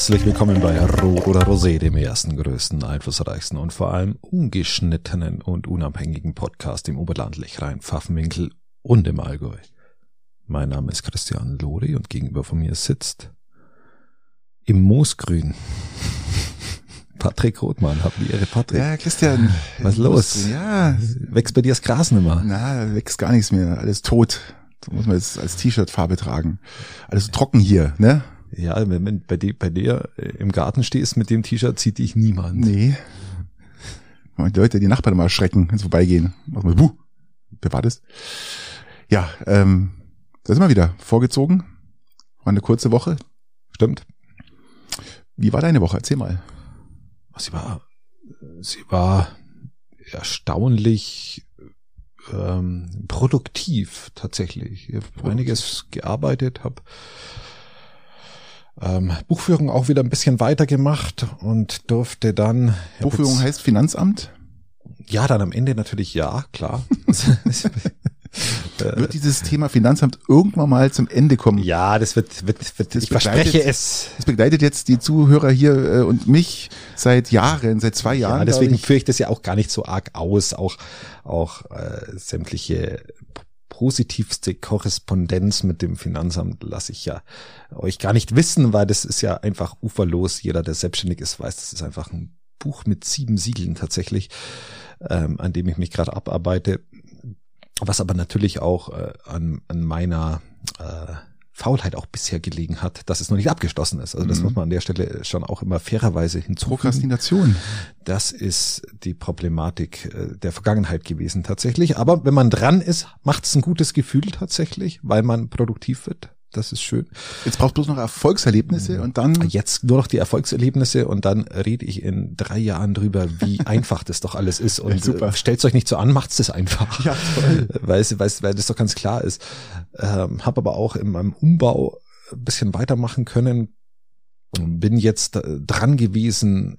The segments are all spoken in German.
Herzlich willkommen bei Rot oder Rosé, dem ersten, größten, einflussreichsten und vor allem ungeschnittenen und unabhängigen Podcast im Oberland, Lechrein, Pfaffenwinkel und im Allgäu. Mein Name ist Christian Lori und gegenüber von mir sitzt im Moosgrün Patrick Rothmann. Hab die Ehre, Patrick. Ja, Christian. Was ist los? Ja. Wächst bei dir das Gras nicht mehr? Na, wächst gar nichts mehr. Alles tot. So muss man jetzt als T-Shirt-Farbe tragen. Alles trocken hier, ne? Ja, wenn bei dir im Garten stehst mit dem T-Shirt, zieht dich niemand. Nee. Die Leute, die Nachbarn mal erschrecken, wenn sie vorbeigehen. Mach mal, wer war das? Ja, da sind wir wieder. Vorgezogen. War eine kurze Woche. Stimmt. Wie war deine Woche? Erzähl mal. Sie war erstaunlich produktiv tatsächlich. Ich habe einiges gearbeitet, habe Buchführung auch wieder ein bisschen weitergemacht und durfte dann... Buchführung heißt Finanzamt? Ja, dann am Ende natürlich ja, klar. Wird dieses Thema Finanzamt irgendwann mal zum Ende kommen? Ja, das wird ich verspreche es. Es begleitet jetzt die Zuhörer hier und mich seit 2 Jahren. Ja, deswegen führe ich das ja auch gar nicht so arg aus, auch sämtliche positivste Korrespondenz mit dem Finanzamt lasse ich ja euch gar nicht wissen, weil das ist ja einfach uferlos. Jeder, der selbstständig ist, weiß, das ist einfach ein Buch mit 7 Siegeln tatsächlich, an dem ich mich gerade abarbeite. Was aber natürlich auch an meiner Faulheit auch bisher gelegen hat, dass es noch nicht abgeschlossen ist. Also das muss man an der Stelle schon auch immer fairerweise hinzufügen. Prokrastination. Das ist die Problematik der Vergangenheit gewesen tatsächlich. Aber wenn man dran ist, macht es ein gutes Gefühl tatsächlich, weil man produktiv wird. Das ist schön. Jetzt brauchst du bloß noch Erfolgserlebnisse und dann... Jetzt nur noch die Erfolgserlebnisse und dann rede ich in 3 Jahren drüber, wie einfach das doch alles ist. Und ja, stellt's euch nicht so an, macht's das einfach. Ja, toll. Weil das doch ganz klar ist. Hab aber auch in meinem Umbau ein bisschen weitermachen können. Bin jetzt dran gewesen,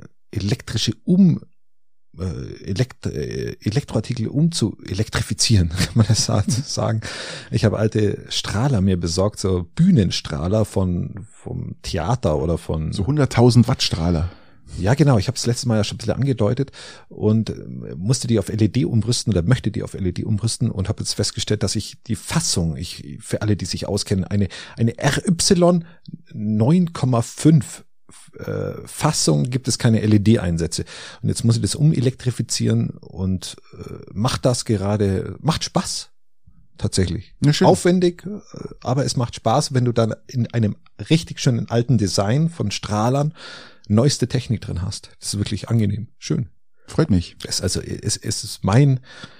Elektroartikel zu elektrifizieren, kann man das sagen. Ich habe alte Strahler mir besorgt, so Bühnenstrahler vom Theater oder von... So 100.000 Watt Strahler. Ja, genau. Ich habe es letztes Mal ja schon ein bisschen angedeutet und musste die auf LED umrüsten oder möchte die auf LED umrüsten und habe jetzt festgestellt, dass ich die Fassung, für alle, die sich auskennen, eine RY 9,5 Fassung gibt es keine LED-Einsätze. Und jetzt muss ich das umelektrifizieren und macht Spaß. Tatsächlich. Ja, schön. Aufwendig, aber es macht Spaß, wenn du dann in einem richtig schönen alten Design von Strahlern neueste Technik drin hast. Das ist wirklich angenehm. Schön. Freut mich. Es ist mein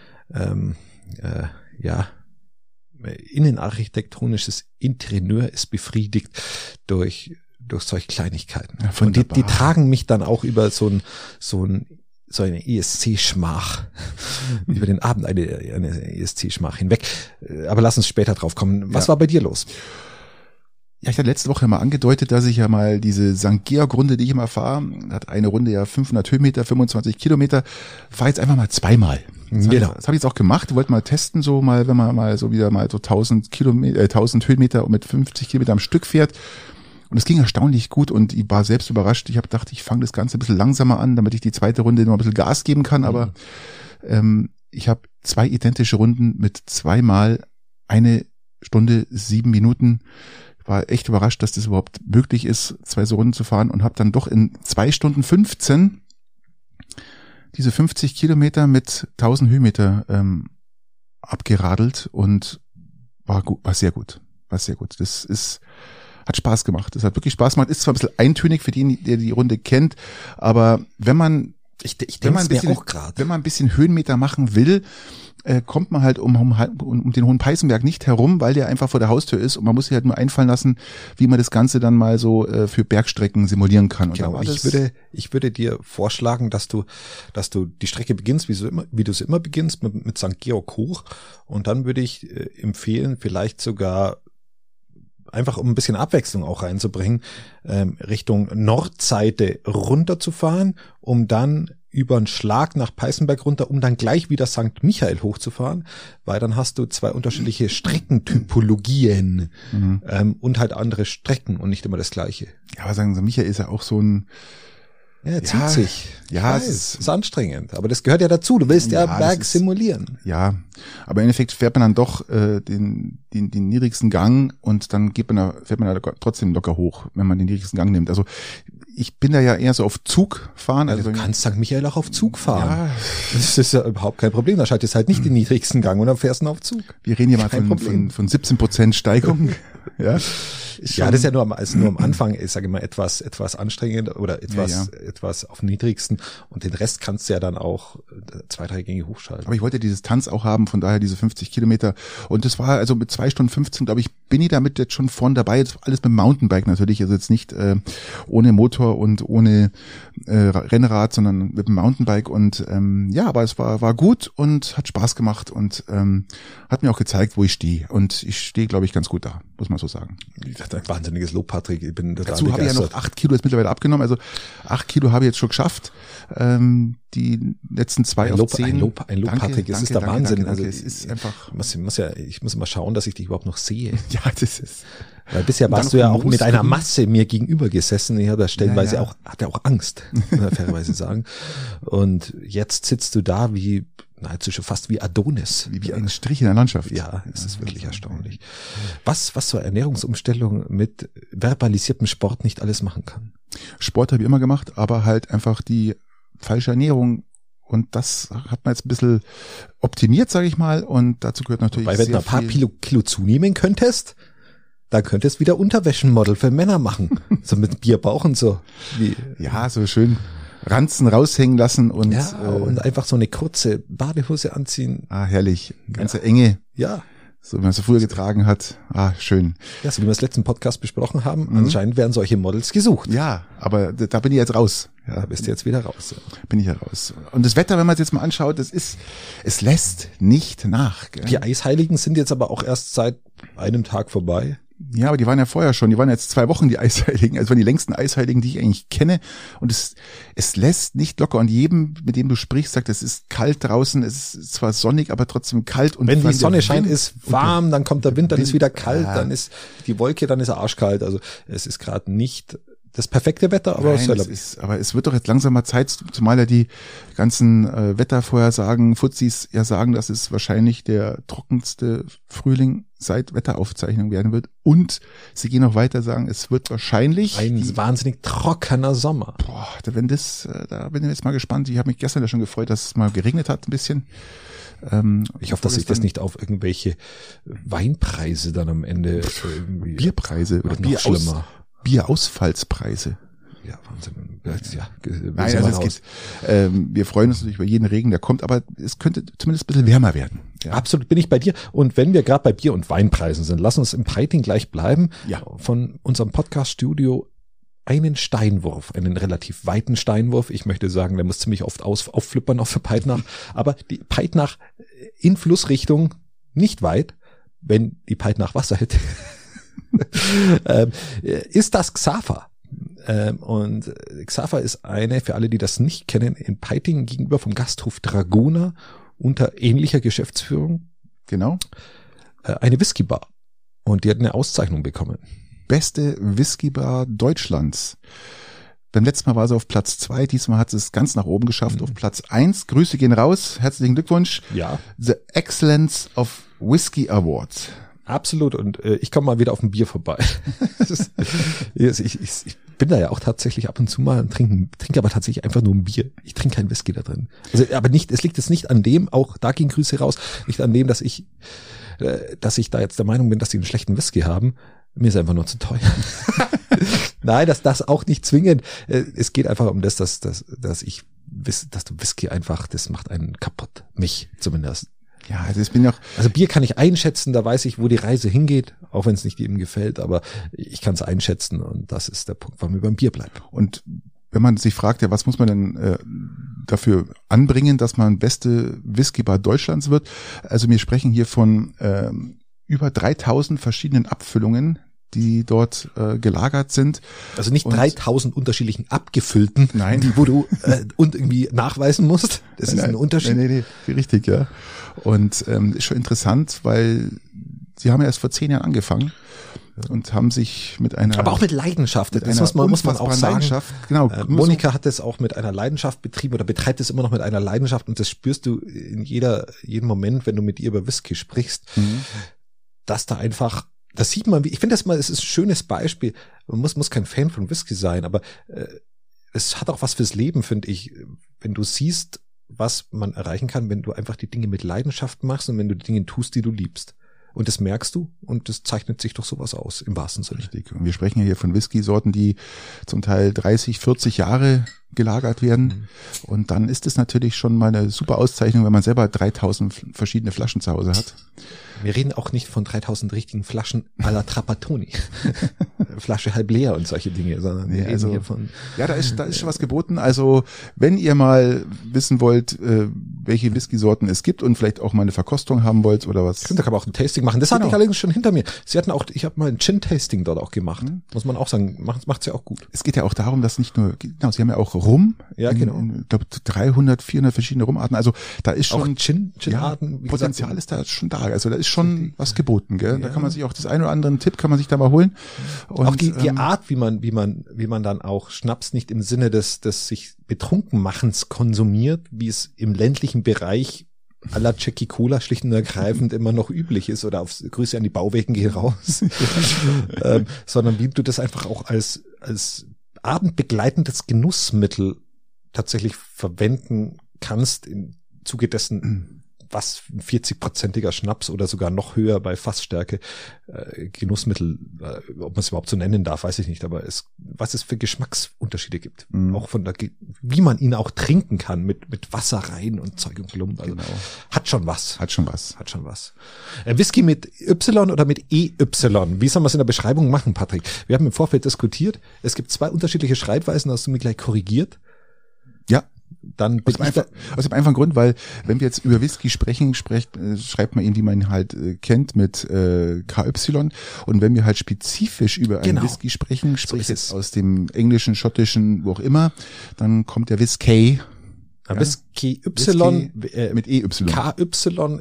innenarchitektonisches Interieur ist befriedigt durch solche Kleinigkeiten. Ja, und die tragen mich dann auch über so eine ESC-Schmach, über den Abend eine ESC-Schmach hinweg. Aber lass uns später drauf kommen. Was war bei dir los? Ja, ich hatte letzte Woche mal angedeutet, dass ich ja mal diese St. Georg-Runde, die ich immer fahre, hat eine Runde ja 500 Höhenmeter, 25 Kilometer, fahre jetzt einfach mal 2-mal. Das habe ich jetzt auch gemacht, wollte mal testen, so mal, wenn man mal so wieder mal so 1000 Höhenmeter und mit 50 Kilometer am Stück fährt. Und es ging erstaunlich gut und ich war selbst überrascht. Ich habe gedacht, ich fange das Ganze ein bisschen langsamer an, damit ich die zweite Runde noch ein bisschen Gas geben kann. Aber ich habe 2 identische Runden mit 2-mal 1 Stunde 7 Minuten. Ich war echt überrascht, dass das überhaupt möglich ist, 2 so Runden zu fahren und habe dann doch in 2 Stunden 15 diese 50 Kilometer mit 1000 Höhenmeter abgeradelt und war sehr gut. Hat Spaß gemacht. Das hat wirklich Spaß gemacht. Ist zwar ein bisschen eintönig für den, der die Runde kennt, aber wenn man ein bisschen Höhenmeter machen will, kommt man halt um den Hohen Peißenberg nicht herum, weil der einfach vor der Haustür ist und man muss sich halt nur einfallen lassen, wie man das Ganze dann mal so für Bergstrecken simulieren kann. Und genau, ich würde dir vorschlagen, dass du die Strecke beginnst, wie du es immer beginnst, mit St. Georg hoch, und dann würde ich empfehlen, vielleicht sogar einfach um ein bisschen Abwechslung auch reinzubringen, Richtung Nordseite runterzufahren, um dann über einen Schlag nach Peißenberg runter, um dann gleich wieder St. Michael hochzufahren, weil dann hast du 2 unterschiedliche Streckentypologien und halt andere Strecken und nicht immer das Gleiche. Ja, aber St. Michael ist ja auch so ein... Ja, zieht sich. Ja, es ist anstrengend, aber das gehört ja dazu. Du willst ja Berg simulieren. Ja, aber im Endeffekt fährt man dann doch den niedrigsten Gang und dann fährt man da trotzdem locker hoch, wenn man den niedrigsten Gang nimmt. Also ich bin da ja eher so auf Zug fahren. Also du kannst St. Michael auch auf Zug fahren. Ja. Das ist ja überhaupt kein Problem. Da schaltest halt nicht den niedrigsten Gang und dann fährst du auf Zug. Wir reden hier mal von 17% Steigung. Ja. Ja, das ist ja nur am Anfang, ich sage immer, etwas anstrengend oder etwas auf dem niedrigsten und den Rest kannst du ja dann auch 2-3 Gänge hochschalten. Aber ich wollte die Distanz auch haben, von daher diese 50 Kilometer und das war also mit 2 Stunden 15, glaube ich, bin ich damit jetzt schon vorn dabei, jetzt alles mit dem Mountainbike natürlich, also jetzt nicht ohne Motor und ohne Rennrad, sondern mit dem Mountainbike und aber es war gut und hat Spaß gemacht und hat mir auch gezeigt, wo ich stehe und ich stehe, glaube ich, ganz gut da, muss man so sagen. Ein wahnsinniges Lob, Patrick. Ich bin total dazu habe ich ja noch 8 Kilo jetzt mittlerweile abgenommen. Also 8 Kilo habe ich jetzt schon geschafft. Die letzten 2 auf 10. Ein Lob, Patrick. Es ist der Wahnsinn. Danke. Also es ist einfach. Ich muss immer schauen, dass ich dich überhaupt noch sehe. Ja, das ist. Weil bisher warst du ja auch mit einer Masse mir gegenüber gesessen. Ich habe da stellenweise hatte auch Angst, muss man fairerweise sagen. Und jetzt sitzt du da wie nahezu schon fast wie Adonis. Wie ein Strich in der Landschaft. Ja, es ist wirklich erstaunlich. Was so eine Ernährungsumstellung mit verbalisiertem Sport nicht alles machen kann. Sport habe ich immer gemacht, aber halt einfach die falsche Ernährung. Und das hat man jetzt ein bisschen optimiert, sage ich mal. Und dazu gehört natürlich weil wenn du ein paar Kilo zunehmen könntest, dann könntest du wieder Unterwäschenmodel für Männer machen. So mit Bierbauch und so. Ja, so schön Ranzen raushängen lassen und und einfach so eine kurze Badehose anziehen. Ah, herrlich. Ganze Enge. Ja. So wie man es früher getragen hat. Ah, schön. Ja, so wie wir es letzten Podcast besprochen haben, anscheinend werden solche Models gesucht. Ja, aber da bin ich jetzt raus. Ja, da bist du jetzt wieder raus. Ja. Bin ich ja raus. Und das Wetter, wenn man es jetzt mal anschaut, es lässt nicht nach. Gell? Die Eisheiligen sind jetzt aber auch erst seit einem Tag vorbei. Ja, aber die waren ja vorher schon. Die waren jetzt 2 Wochen die Eisheiligen. Also waren die längsten Eisheiligen, die ich eigentlich kenne. Und es lässt nicht locker. Und jedem, mit dem du sprichst, sagt, es ist kalt draußen. Es ist zwar sonnig, aber trotzdem kalt. Und wenn die Sonne scheint, ist warm, dann kommt der Wind, dann ist wieder kalt, dann ist die Wolke, dann ist er arschkalt. Also es ist gerade nicht das perfekte Wetter, aber aber es wird doch jetzt langsam mal Zeit, zumal ja die ganzen Wettervorhersagen, Fuzis ja sagen, dass es wahrscheinlich der trockenste Frühling seit Wetteraufzeichnung werden wird. Und sie gehen noch weiter, sagen, es wird wahrscheinlich ein wahnsinnig trockener Sommer. Boah, da bin ich jetzt mal gespannt. Ich habe mich gestern ja schon gefreut, dass es mal geregnet hat ein bisschen. Ich hoffe, dass sich das nicht auf irgendwelche Weinpreise dann am Ende irgendwie Bierpreise oder Bierausfallspreise. Ja, Wahnsinn. Ja, nein, also es geht. Wir freuen uns natürlich über jeden Regen, der kommt, aber es könnte zumindest ein bisschen wärmer werden. Ja. Absolut, bin ich bei dir. Und wenn wir gerade bei Bier- und Weinpreisen sind, lass uns im Peiting gleich bleiben. Ja. Von unserem Podcast-Studio einen Steinwurf, einen relativ weiten Steinwurf. Ich möchte sagen, der muss ziemlich oft aufflippern auf der Peitnach. Aber die Peitnach in Flussrichtung nicht weit, wenn die Peitnach Wasser hätte. Ist das Xaver. Und Xaver ist eine, für alle, die das nicht kennen, in Peiting gegenüber vom Gasthof Dragoner unter ähnlicher Geschäftsführung. Genau. Eine Whiskybar. Und die hat eine Auszeichnung bekommen. Beste Whiskybar Deutschlands. Beim letzten Mal war sie auf Platz 2, diesmal hat sie es ganz nach oben geschafft, auf Platz 1. Grüße gehen raus, herzlichen Glückwunsch. Ja. The Excellence of Whisky Awards. Absolut, und ich komme mal wieder auf ein Bier vorbei. Ich bin da ja auch tatsächlich ab und zu mal und trinke aber tatsächlich einfach nur ein Bier. Ich trinke keinen Whisky da drin. Also, aber es liegt jetzt nicht an dem, auch da gehen Grüße raus, nicht an dem, dass ich da jetzt der Meinung bin, dass die einen schlechten Whisky haben. Mir ist einfach nur zu teuer. Nein, das auch nicht zwingend. Es geht einfach um dass du Whisky einfach, das macht einen kaputt. Mich zumindest. Ja, also also Bier kann ich einschätzen, da weiß ich, wo die Reise hingeht, auch wenn es nicht jedem gefällt, aber ich kann es einschätzen und das ist der Punkt, warum wir beim Bier bleiben. Und wenn man sich fragt, ja, was muss man denn dafür anbringen, dass man beste Whiskybar Deutschlands wird? Also wir sprechen hier von über 3000 verschiedenen Abfüllungen, die dort gelagert sind. Also nicht 3000 unterschiedlichen abgefüllten, nein, die wo du und irgendwie nachweisen musst. Das ist ein Unterschied. Nee, richtig, ja. Und ist schon interessant, weil sie haben ja erst vor 10 Jahren angefangen und haben sich mit einer... Aber auch mit Leidenschaft, das muss man auch sagen. Genau. Monika hat das auch mit einer Leidenschaft betrieben oder betreibt es immer noch mit einer Leidenschaft und das spürst du in jedem Moment, wenn du mit ihr über Whisky sprichst, dass da einfach, das sieht man, ich finde das mal, es ist ein schönes Beispiel, man muss kein Fan von Whisky sein, aber es hat auch was fürs Leben, finde ich, wenn du siehst, was man erreichen kann, wenn du einfach die Dinge mit Leidenschaft machst und wenn du die Dinge tust, die du liebst. Und das merkst du und das zeichnet sich doch sowas aus, im wahrsten Sinne. Richtig. Und wir sprechen ja hier von Whisky-Sorten, die zum Teil 30, 40 Jahre gelagert werden. Und dann ist es natürlich schon mal eine super Auszeichnung, wenn man selber 3000 verschiedene Flaschen zu Hause hat. Wir reden auch nicht von 3000 richtigen Flaschen à la Trapattoni. Flasche halb leer und solche Dinge, sondern wir reden hier von... Ja, da ist schon was geboten. Also, wenn ihr mal wissen wollt, welche Whisky-Sorten es gibt und vielleicht auch mal eine Verkostung haben wollt oder was. Da kann man auch ein Tasting machen. Das hatte ich allerdings schon hinter mir. Ich habe mal ein Gin-Tasting dort auch gemacht. Muss man auch sagen, macht's ja auch gut. Es geht ja auch darum, dass nicht nur, genau, sie haben ja auch Rum. Ja, genau. Ich glaube 300, 400 verschiedene Rumarten. Also da ist schon auch Gin-Arten. Potenzial ist da schon da. Also da ist schon was geboten, gell? Da kann man sich auch das eine oder andere Tipp kann man sich da mal holen. Und auch die Art, wie man dann auch Schnaps nicht im Sinne des sich betrunken machens konsumiert, wie es im ländlichen Bereich à la Jackie Cola schlicht und ergreifend immer noch üblich ist oder aufs Grüße an die Bauwegen geh raus, sondern wie du das einfach auch als abendbegleitendes Genussmittel tatsächlich verwenden kannst im Zuge dessen, was 40-prozentiger Schnaps oder sogar noch höher bei Fassstärke Genussmittel, ob man es überhaupt so nennen darf, weiß ich nicht, aber was es für Geschmacksunterschiede gibt, auch wie man ihn auch trinken kann mit Wasser rein und Zeug und Klump, also hat schon was. Whisky mit Y oder mit EY, wie soll man es in der Beschreibung machen, Patrick? Wir haben im Vorfeld diskutiert, es gibt 2 unterschiedliche Schreibweisen, hast du mich gleich korrigiert? Ja. Dann aus dem einfachen Grund, weil wenn wir jetzt über Whisky sprechen, schreibt man ihn, wie man ihn halt kennt, mit KY. Und wenn wir halt spezifisch über einen Whisky sprechen, sprich jetzt aus dem Englischen, Schottischen, wo auch immer, dann kommt der Whisky. Ja, Whisky Y mit EY. KY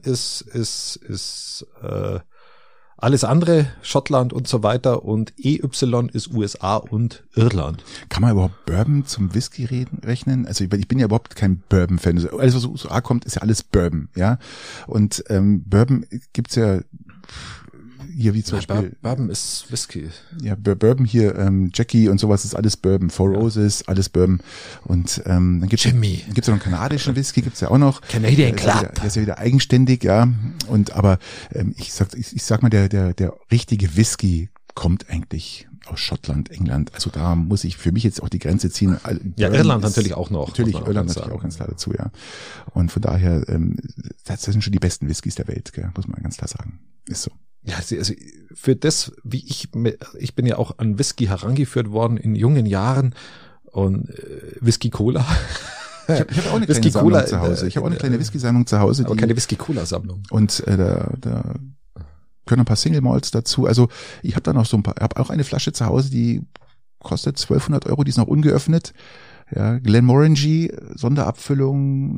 ist alles andere, Schottland und so weiter, und EY ist USA und Irland. Kann man überhaupt Bourbon zum Whisky rechnen? Also ich bin ja überhaupt kein Bourbon-Fan. Alles, was aus USA kommt, ist ja alles Bourbon, ja. Und Bourbon gibt's ja hier wie zum Beispiel. Bourbon ist Whisky. Ja, Bourbon hier, Jackie und sowas ist alles Bourbon. Four Roses, alles Bourbon. Und dann gibt's ja noch einen kanadischen Whisky, gibt's ja auch noch. Canadian Club. Der ist ja wieder eigenständig, ja. Und aber ich sag mal, der richtige Whisky kommt eigentlich aus Schottland, England. Also da muss ich für mich jetzt auch die Grenze ziehen. Ja, Irland natürlich auch noch. Natürlich, Irland natürlich auch ganz klar dazu, ja. Und von daher, das sind schon die besten Whiskys der Welt, gell? Muss man ganz klar sagen. Ist so. Ja, also für das, wie ich bin ja auch an Whisky herangeführt worden in jungen Jahren und Whisky Cola. Ich habe auch eine kleine Sammlung zu Hause. Ich habe auch eine kleine Whisky-Sammlung zu Hause. Aber keine Whisky-Cola-Sammlung. Und da können ein paar Single Malts dazu. Also ich habe da noch so ein paar, habe auch eine Flasche zu Hause, die kostet 1200 €, die ist noch ungeöffnet. Ja, Glenmorangie, Sonderabfüllung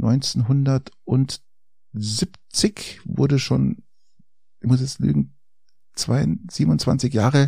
1970 wurde schon, ich muss jetzt lügen, 27 Jahre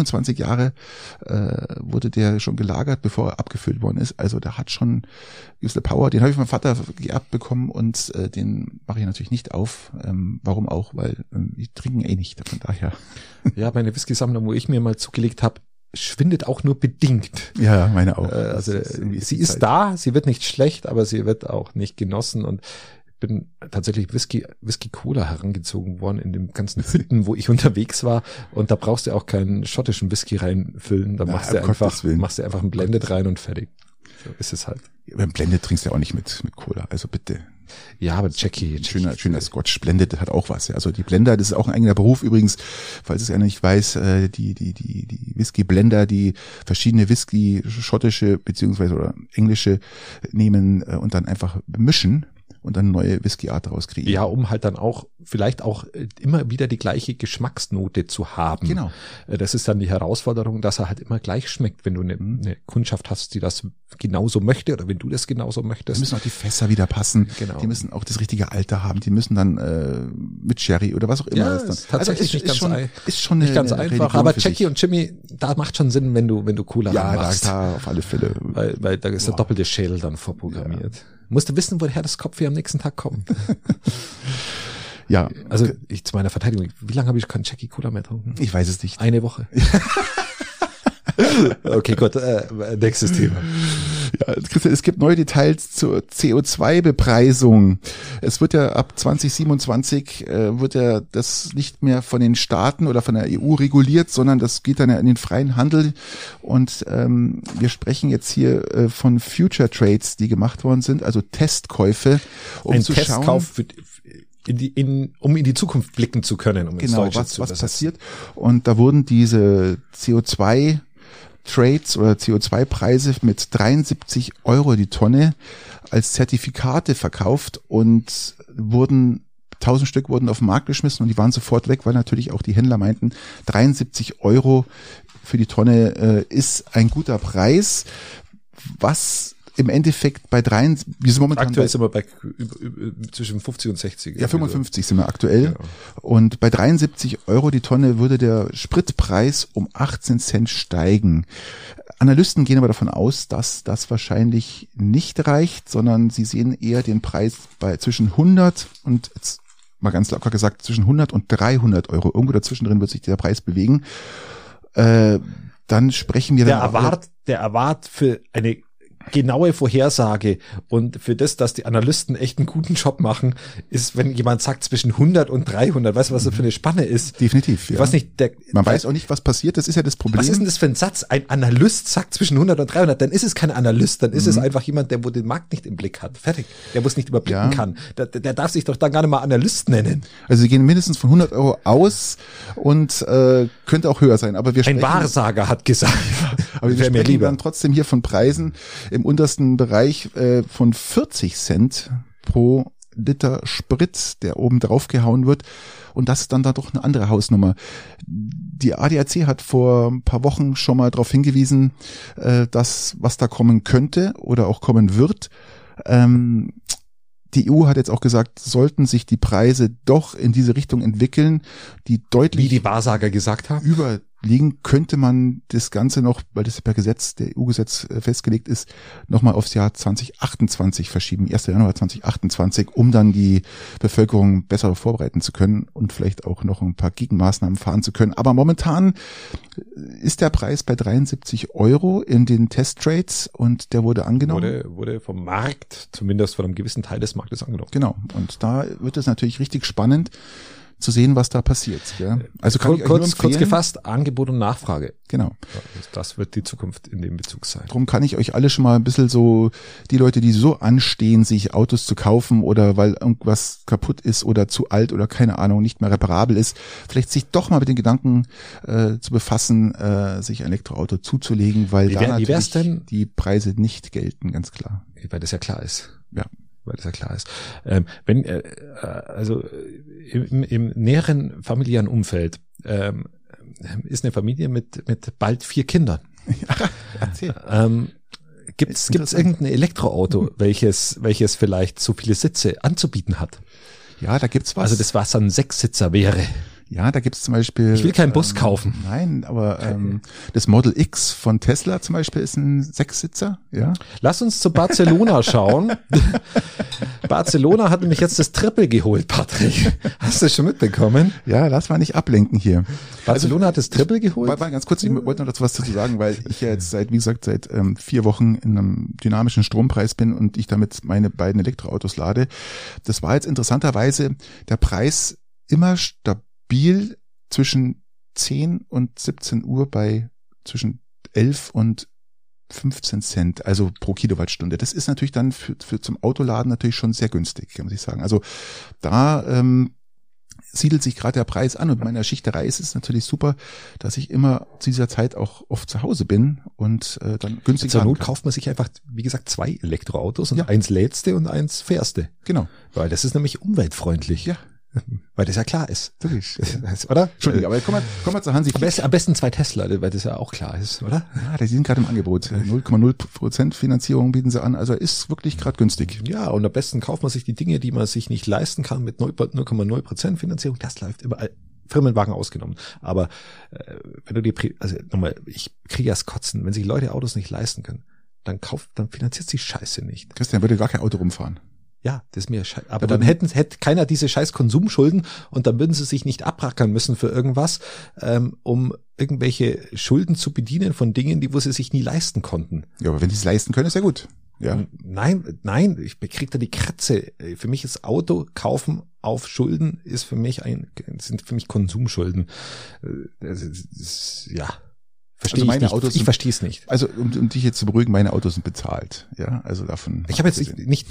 wurde der schon gelagert, bevor er abgefüllt worden ist. Also der hat schon gewisse Power. Den habe ich von meinem Vater geerbt bekommen und den mache ich natürlich nicht auf. Warum auch? Weil ich trinke nicht. Von daher. Ja, meine Whisky-Sammlung, wo ich mir mal zugelegt habe, schwindet auch nur bedingt. Ja, meine auch. Also sie ist da, sie wird nicht schlecht, aber sie wird auch nicht genossen, und bin tatsächlich Whisky Cola herangezogen worden in dem ganzen Hütten, wo ich unterwegs war, und da brauchst du auch keinen schottischen Whisky reinfüllen, da machst du einfach ein Blended rein und fertig. So ist es halt. Beim Blended trinkst du ja auch nicht mit Cola, also bitte. Ja, aber Jackie. Schöner Scotch Blended hat auch was, ja. Also die Blender, das ist auch ein eigener Beruf übrigens, falls es einer nicht weiß, die Whisky Blender, die verschiedene Whisky, schottische beziehungsweise oder englische nehmen und dann einfach mischen. und eine neue Whisky-Art daraus kreieren. Ja, um halt dann auch vielleicht auch immer wieder die gleiche Geschmacksnote zu haben. Genau. Das ist dann die Herausforderung, dass er halt immer gleich schmeckt, wenn du eine Kundschaft hast, die das genauso möchte oder wenn du das genauso möchtest. Die müssen auch die Fässer wieder passen. Genau. Die müssen auch das richtige Alter haben. Die müssen dann mit Sherry oder was auch immer. Ja, das dann. ist tatsächlich ist schon nicht ganz einfach. Religion Aber für Jackie sich. und Jimmy, da macht schon Sinn, wenn du cooler machst. Ja, da auf alle Fälle. Weil da ist der doppelte Schädel dann vorprogrammiert. Ja. Musst du wissen, woher das Kopfweh am nächsten Tag kommt. Ja. Also ich zu meiner Verteidigung, wie lange habe ich keinen Jackie Cola mehr getrunken? Ich weiß es nicht. Eine Woche. Okay, gut, nächstes Thema. Ja, Christian, es gibt neue Details zur CO2-Bepreisung. Es wird ja ab 2027 wird ja das nicht mehr von den Staaten oder von der EU reguliert, sondern das geht dann ja in den freien Handel. Und wir sprechen jetzt hier von Future Trades, die gemacht worden sind, also Testkäufe, um zu Testkauf schauen, um in die Zukunft blicken zu können, um genau, was passiert. Und da wurden diese CO2-Trades oder CO2-Preise mit 73 € die Tonne als Zertifikate verkauft und 1000 Stück wurden auf den Markt geschmissen und die waren sofort weg, weil natürlich auch die Händler meinten, 73 € für die Tonne ist ein guter Preis, was im Endeffekt bei wir sind momentan aktuell sind wir bei zwischen 50 und 60. Ja, 55 sind wir aktuell. Genau. Und bei 73 € die Tonne würde der Spritpreis um 18 Cent steigen. Analysten gehen aber davon aus, dass das wahrscheinlich nicht reicht, sondern sie sehen eher den Preis bei zwischen 100 und jetzt mal ganz locker gesagt zwischen 100 und 300 €. Irgendwo dazwischen drin wird sich der Preis bewegen. Dann sprechen wir der Erwart für eine genaue Vorhersage und für das, dass die Analysten echt einen guten Job machen, ist, wenn jemand sagt zwischen 100 und 300, weißt du, was das für eine Spanne ist? Definitiv, ja. Ich weiß nicht, man weiß auch nicht, was passiert, das ist ja das Problem. Was ist denn das für ein Satz? Ein Analyst sagt zwischen 100 und 300, dann ist es kein Analyst, dann ist es einfach jemand, der wo den Markt nicht im Blick hat. Fertig. Der wo es nicht überblicken kann. Der darf sich doch dann gar nicht mal Analyst nennen. Also sie gehen mindestens von 100 € aus und könnte auch höher sein, aber wir sprechen... Ein Wahrsager hat gesagt. Aber wir sprechen dann trotzdem hier von Preisen im untersten Bereich von 40 Cent pro Liter Sprit, der oben drauf gehauen wird. Und das ist dann da doch eine andere Hausnummer. Die ADAC hat vor ein paar Wochen schon mal darauf hingewiesen, dass was da kommen könnte oder auch kommen wird. Die EU hat jetzt auch gesagt, sollten sich die Preise doch in diese Richtung entwickeln, die deutlich, wie die Wahrsager gesagt haben, überliegen, könnte man das Ganze noch, weil das per Gesetz, der EU-Gesetz festgelegt ist, nochmal aufs Jahr 2028 verschieben, 1. Januar 2028, um dann die Bevölkerung besser vorbereiten zu können und vielleicht auch noch ein paar Gegenmaßnahmen fahren zu können. Aber momentan ist der Preis bei 73 € in den Testtrades und der wurde angenommen. Wurde vom Markt, zumindest von einem gewissen Teil des Marktes angenommen. Genau. Und da wird es natürlich richtig spannend zu sehen, was da passiert. Ja. Also kurz gefasst, Angebot und Nachfrage. Genau. Das wird die Zukunft in dem Bezug sein. Darum kann ich euch alle schon mal ein bisschen so, die Leute, die so anstehen, sich Autos zu kaufen oder weil irgendwas kaputt ist oder zu alt oder keine Ahnung, nicht mehr reparabel ist, vielleicht sich doch mal mit den Gedanken zu befassen, sich ein Elektroauto zuzulegen, weil da natürlich die Preise nicht gelten, ganz klar. Weil das ja klar ist. Ja. Weil das ja klar ist. Also im näheren familiären Umfeld ist eine Familie mit bald 4 Kindern. Ja, erzähl. Gibt's irgendein Elektroauto, welches vielleicht so viele Sitze anzubieten hat? Ja, da gibt's was. Also das was ein 6-Sitzer wäre. Ja, da gibt's zum Beispiel... Ich will keinen Bus kaufen. Nein, aber das Model X von Tesla zum Beispiel ist ein 6-Sitzer. Ja. Lass uns zu Barcelona schauen. Barcelona hat nämlich jetzt das Triple geholt, Patrick. Hast du das schon mitbekommen? Ja, lass mal nicht ablenken hier. Barcelona hat das Triple geholt? Warte mal ganz kurz, ich wollte noch dazu was dazu sagen, weil ich ja jetzt seit 4 Wochen in einem dynamischen Strompreis bin und ich damit meine beiden Elektroautos lade. Das war jetzt interessanterweise der Preis immer stabil zwischen 10 und 17 Uhr bei zwischen 11 und 15 Cent, also pro Kilowattstunde. Das ist natürlich dann für zum Autoladen natürlich schon sehr günstig, muss ich sagen. Also da siedelt sich gerade der Preis an und bei meiner Schichterei ist es natürlich super, dass ich immer zu dieser Zeit auch oft zu Hause bin und dann günstig zur Not kauft man sich einfach, wie gesagt, 2 Elektroautos und eins lädste und eins fährste. Genau. Weil das ist nämlich umweltfreundlich. Ja. Weil das ja klar ist. Wirklich. Oder? Entschuldigung, aber kommen wir zu Hansi Flick. Am besten 2 Tesla, weil das ja auch klar ist, oder? Ja, die sind gerade im Angebot. 0,0% Finanzierung bieten sie an, also ist wirklich gerade günstig. Ja, und am besten kauft man sich die Dinge, die man sich nicht leisten kann mit 0,0% Finanzierung. Das läuft überall. Firmenwagen ausgenommen. Aber wenn du ich kriege ja das Kotzen, wenn sich Leute Autos nicht leisten können, dann finanziert sich Scheiße nicht. Christian würde gar kein Auto rumfahren. Ja, das ist mir scheiße. Aber dann hätte keiner diese scheiß Konsumschulden und dann würden sie sich nicht abrackern müssen für irgendwas, um irgendwelche Schulden zu bedienen von Dingen, wo sie sich nie leisten konnten. Ja, aber wenn die es leisten können, ist ja gut. Ja. Nein, ich krieg da die Kratze. Für mich ist Auto kaufen auf Schulden sind für mich Konsumschulden. Ja. Ich verstehe es nicht. Also um dich jetzt zu beruhigen, meine Autos sind bezahlt. Ja, also davon. Ich habe jetzt nicht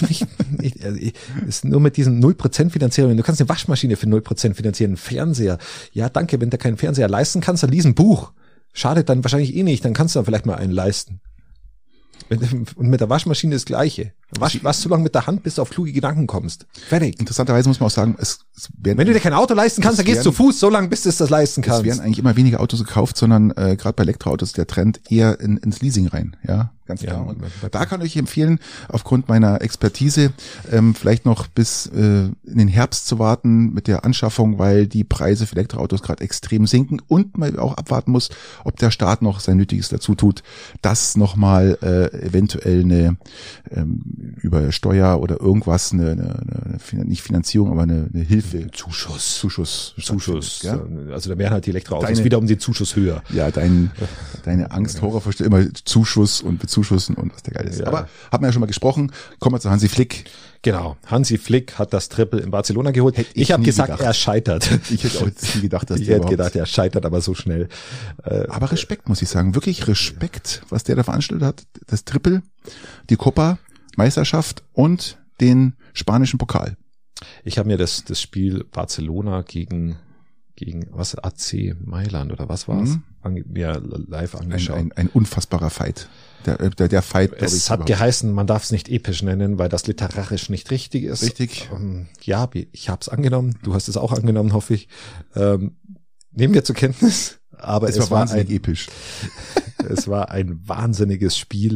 ist nur mit diesem 0% Finanzierung. Du kannst eine Waschmaschine für 0% finanzieren, einen Fernseher. Ja, danke, wenn du keinen Fernseher leisten kannst, dann lies ein Buch. Schadet dann wahrscheinlich eh nicht, dann kannst du dann vielleicht mal einen leisten. Und mit der Waschmaschine das Gleiche. Was so lange mit der Hand, bis du auf kluge Gedanken kommst. Fertig. Interessanterweise muss man auch sagen, wenn du dir kein Auto leisten kannst, dann gehst du zu Fuß, so lange bis du es das leisten kannst. Es werden eigentlich immer weniger Autos gekauft, sondern gerade bei Elektroautos der Trend eher ins Leasing rein. Ja, ganz klar. Und da kann ich empfehlen, aufgrund meiner Expertise vielleicht noch bis in den Herbst zu warten mit der Anschaffung, weil die Preise für Elektroautos gerade extrem sinken und man auch abwarten muss, ob der Staat noch sein Nötiges dazu tut, dass nochmal eventuell eine über Steuer oder irgendwas nicht Finanzierung, aber eine Hilfe. Zuschuss. Ja? Also da wären halt die Elektroautos wieder um den Zuschuss höher. Ja, deine Angst, Horrorvorstellung, immer Zuschuss und bezuschussen und was der geil ist. Ja. Aber haben wir ja schon mal gesprochen. Kommen wir zu Hansi Flick. Genau. Hansi Flick hat das Triple in Barcelona geholt. Ich habe gesagt, er scheitert. Ich hätte auch jetzt nie gedacht, ich hätte gedacht, er scheitert aber so schnell. Aber Respekt, muss ich sagen. Wirklich Respekt, was der da veranstaltet hat. Das Triple, die Copa, Meisterschaft und den spanischen Pokal. Ich habe mir das Spiel Barcelona gegen was, AC Mailand oder was war's? Mir live angeschaut. Ein unfassbarer Fight. Der Fight. Es hat geheißen, man darf es nicht episch nennen, weil das literarisch nicht richtig ist. Richtig. Ja, ich habe es angenommen. Du hast es auch angenommen, hoffe ich. Nehmen wir zur Kenntnis. Aber es war wahnsinnig episch. Es war ein wahnsinniges Spiel,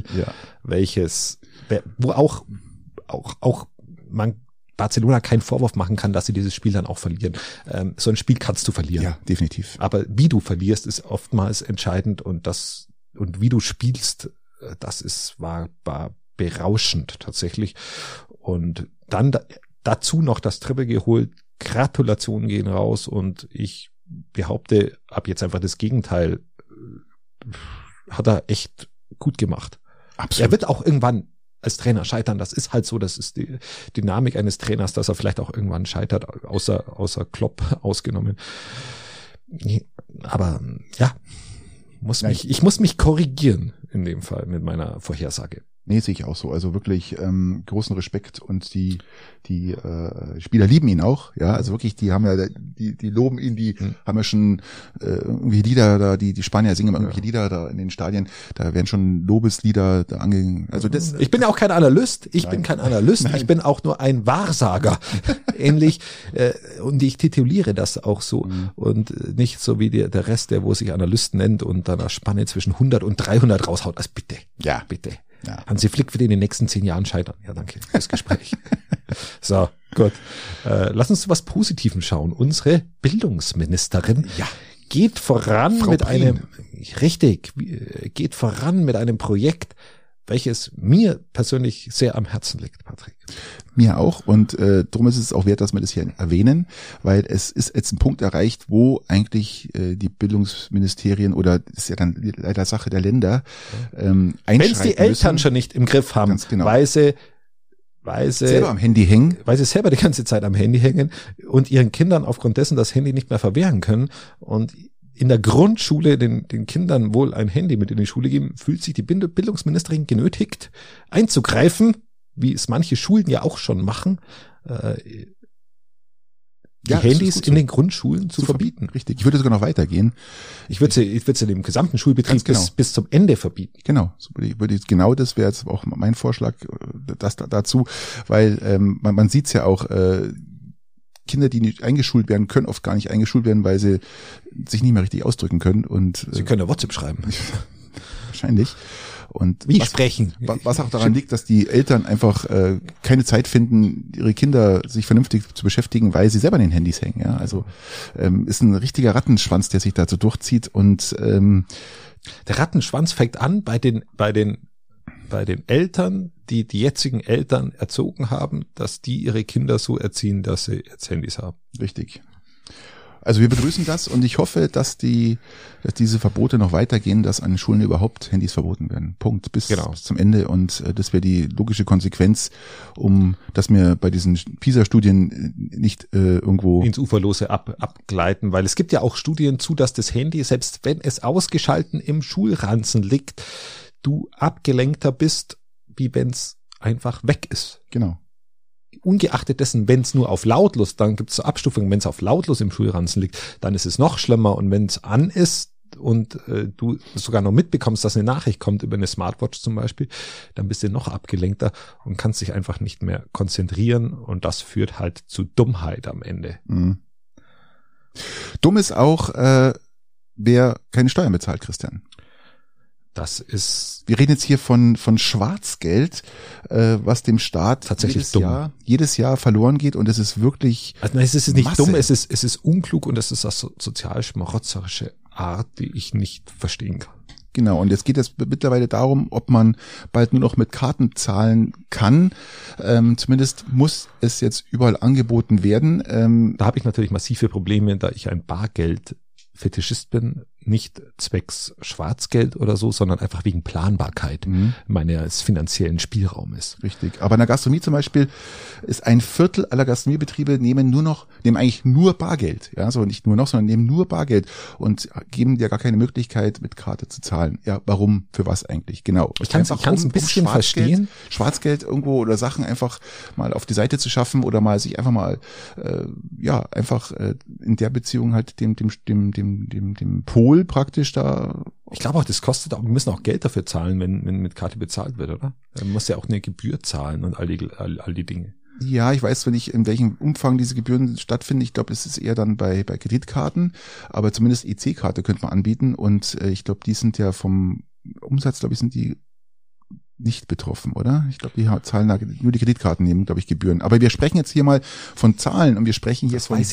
wo auch man Barcelona keinen Vorwurf machen kann, dass sie dieses Spiel dann auch verlieren. So ein Spiel kannst du verlieren. Ja, definitiv. Aber wie du verlierst, ist oftmals entscheidend und wie du spielst, war berauschend tatsächlich. Und dann dazu noch das Triple geholt. Gratulationen gehen raus und ich behaupte, ab jetzt einfach das Gegenteil, hat er echt gut gemacht. Absolut. Er wird auch irgendwann als Trainer scheitern. Das ist halt so, das ist die Dynamik eines Trainers, dass er vielleicht auch irgendwann scheitert, außer Klopp ausgenommen. Aber ja, ich muss mich korrigieren in dem Fall mit meiner Vorhersage. Nee, sehe ich auch so. Also wirklich großen Respekt und die Spieler lieben ihn auch. Ja, also wirklich, die haben ja, die loben ihn, die haben ja schon irgendwie Lieder da, die Spanier singen immer irgendwelche Lieder da in den Stadien. Da werden schon Lobeslieder da angegangen. Also ich bin ja auch kein Analyst. Ich bin auch nur ein Wahrsager. Ähnlich. Und ich tituliere das auch so und nicht so wie der Rest, wo sich Analyst nennt und dann eine Spanne zwischen 100 und 300 raushaut. Also bitte. Ja, bitte. Ja. Hansi Flick wird in den nächsten 10 Jahren scheitern. Ja, danke fürs Gespräch. So, gut. Lass uns zu was Positivem schauen. Unsere Bildungsministerin geht voran geht voran mit einem Projekt, welches mir persönlich sehr am Herzen liegt, Patrick. Mir auch und darum ist es auch wert, dass wir das hier erwähnen, weil es ist jetzt ein Punkt erreicht, wo eigentlich die Bildungsministerien oder das ist ja dann leider Sache der Länder einschreiten wenn es die Eltern schon nicht im Griff haben, genau. weil sie selber am Handy hängen, weil sie selber die ganze Zeit am Handy hängen und ihren Kindern aufgrund dessen das Handy nicht mehr verwehren können und in der Grundschule den Kindern wohl ein Handy mit in die Schule geben, fühlt sich die Bildungsministerin genötigt, einzugreifen, wie es manche Schulen ja auch schon machen. die Handys in den Grundschulen zu verbieten. Richtig. Ich würde sogar noch weitergehen. Ich würde sie dem gesamten Schulbetrieb bis zum Ende verbieten. Genau. Genau das wäre jetzt auch mein Vorschlag dazu, weil man sieht es ja auch, Kinder, die nicht eingeschult werden, können oft gar nicht eingeschult werden, weil sie sich nicht mehr richtig ausdrücken können. Und sie können ja WhatsApp schreiben. Wahrscheinlich. Und sprechen. Was auch daran liegt, dass die Eltern einfach keine Zeit finden, ihre Kinder sich vernünftig zu beschäftigen, weil sie selber an den Handys hängen. Ja, also ist ein richtiger Rattenschwanz, der sich da so durchzieht. Und der Rattenschwanz fängt an bei den Eltern, die jetzigen Eltern erzogen haben, dass die ihre Kinder so erziehen, dass sie jetzt Handys haben. Richtig. Also wir begrüßen das und ich hoffe, dass diese Verbote noch weitergehen, dass an den Schulen überhaupt Handys verboten werden. Punkt. Bis zum Ende. Und das wäre die logische Konsequenz, dass wir bei diesen PISA-Studien nicht irgendwo ins Uferlose abgleiten, weil es gibt ja auch Studien zu, dass das Handy, selbst wenn es ausgeschalten im Schulranzen liegt, du abgelenkter bist, wie wenn es einfach weg ist. Genau. Ungeachtet dessen, wenn es nur auf lautlos, dann gibt es so Abstufungen, wenn es auf lautlos im Schulranzen liegt, dann ist es noch schlimmer und wenn es an ist und du sogar noch mitbekommst, dass eine Nachricht kommt über eine Smartwatch zum Beispiel, dann bist du noch abgelenkter und kannst dich einfach nicht mehr konzentrieren und das führt halt zu Dummheit am Ende. Mhm. Dumm ist auch, wer keine Steuern bezahlt, Christian. Das ist. Wir reden jetzt hier von Schwarzgeld, was dem Staat tatsächlich jedes Jahr verloren geht und es ist wirklich. Also nein, es ist nicht dumm, es ist unklug und es ist das sozial schmarotzerische Art, die ich nicht verstehen kann. Genau, und jetzt geht es mittlerweile darum, ob man bald nur noch mit Karten zahlen kann. Zumindest muss es jetzt überall angeboten werden. Da habe ich natürlich massive Probleme, da ich ein Bargeld-Fetischist bin, nicht zwecks Schwarzgeld oder so, sondern einfach wegen Planbarkeit meines finanziellen Spielraumes. Richtig. Aber in der Gastronomie zum Beispiel ist 1/4 aller Gastronomiebetriebe nehmen eigentlich nur Bargeld. Ja, so nicht nur noch, sondern nehmen nur Bargeld und geben dir gar keine Möglichkeit, mit Karte zu zahlen. Ja, warum? Für was eigentlich? Genau. Ich kann es ein bisschen verstehen. Schwarzgeld irgendwo oder Sachen einfach mal auf die Seite zu schaffen oder mal sich einfach mal, einfach in der Beziehung halt dem Pol praktisch da. Ich glaube auch, das kostet auch, wir müssen auch Geld dafür zahlen, wenn mit Karte bezahlt wird, oder? Man muss ja auch eine Gebühr zahlen und all die Dinge. Ja, ich weiß, in welchem Umfang diese Gebühren stattfinden. Ich glaube, es ist eher dann bei Kreditkarten, aber zumindest EC-Karte könnte man anbieten und ich glaube, die sind ja vom Umsatz, glaube ich, sind die nicht betroffen, oder? Ich glaube, die zahlen nur die Kreditkarten nehmen, glaube ich, Gebühren. Aber wir sprechen jetzt hier mal von Zahlen und wir sprechen hier von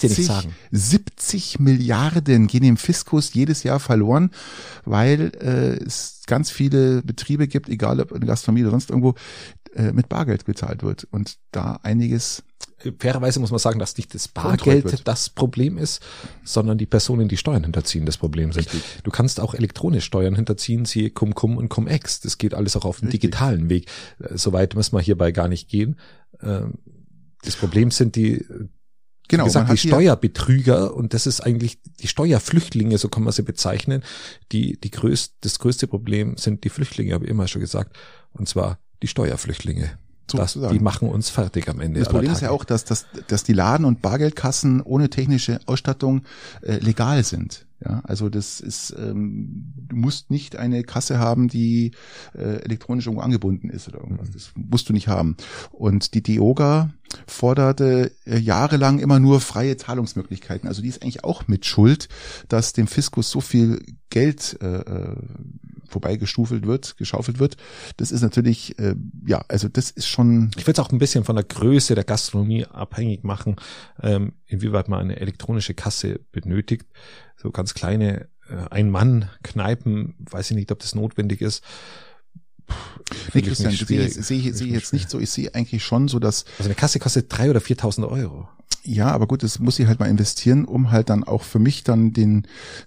70 Milliarden gehen dem Fiskus jedes Jahr verloren, weil es ganz viele Betriebe gibt, egal ob in der Gastronomie oder sonst irgendwo, mit Bargeld bezahlt wird und da einiges. Fairerweise muss man sagen, dass nicht das Bargeld das Problem ist, sondern die Personen, die Steuern hinterziehen, das Problem sind. Richtig. Du kannst auch elektronisch Steuern hinterziehen, siehe Cum-Cum und Cum-Ex. Das geht alles auch auf dem digitalen Weg. Soweit müssen wir hierbei gar nicht gehen. Das Problem sind die Steuerbetrüger und das ist eigentlich die Steuerflüchtlinge, so kann man sie bezeichnen. Das größte Problem sind die Flüchtlinge, habe ich immer schon gesagt, und zwar die Steuerflüchtlinge. Die machen uns fertig am Ende. Das Problem ist ja auch, dass die Laden- und Bargeldkassen ohne technische Ausstattung legal sind. Ja, also das ist, du musst nicht eine Kasse haben, die elektronisch irgendwo angebunden ist oder irgendwas. Das musst du nicht haben. Und die DEOGA forderte jahrelang immer nur freie Zahlungsmöglichkeiten. Also die ist eigentlich auch mit Schuld, dass dem Fiskus so viel Geld geschaufelt wird. Das ist natürlich, also das ist schon. Ich würde es auch ein bisschen von der Größe der Gastronomie abhängig machen, inwieweit man eine elektronische Kasse benötigt. So ganz kleine Ein-Mann-Kneipen, weiß ich nicht, ob das notwendig ist. Nee, Christian, sehe ich jetzt nicht so. Ich sehe eigentlich schon so, dass. Also eine Kasse kostet 3.000 oder 4.000 Euro. Ja, aber gut, das muss ich halt mal investieren, um halt dann auch für mich dann den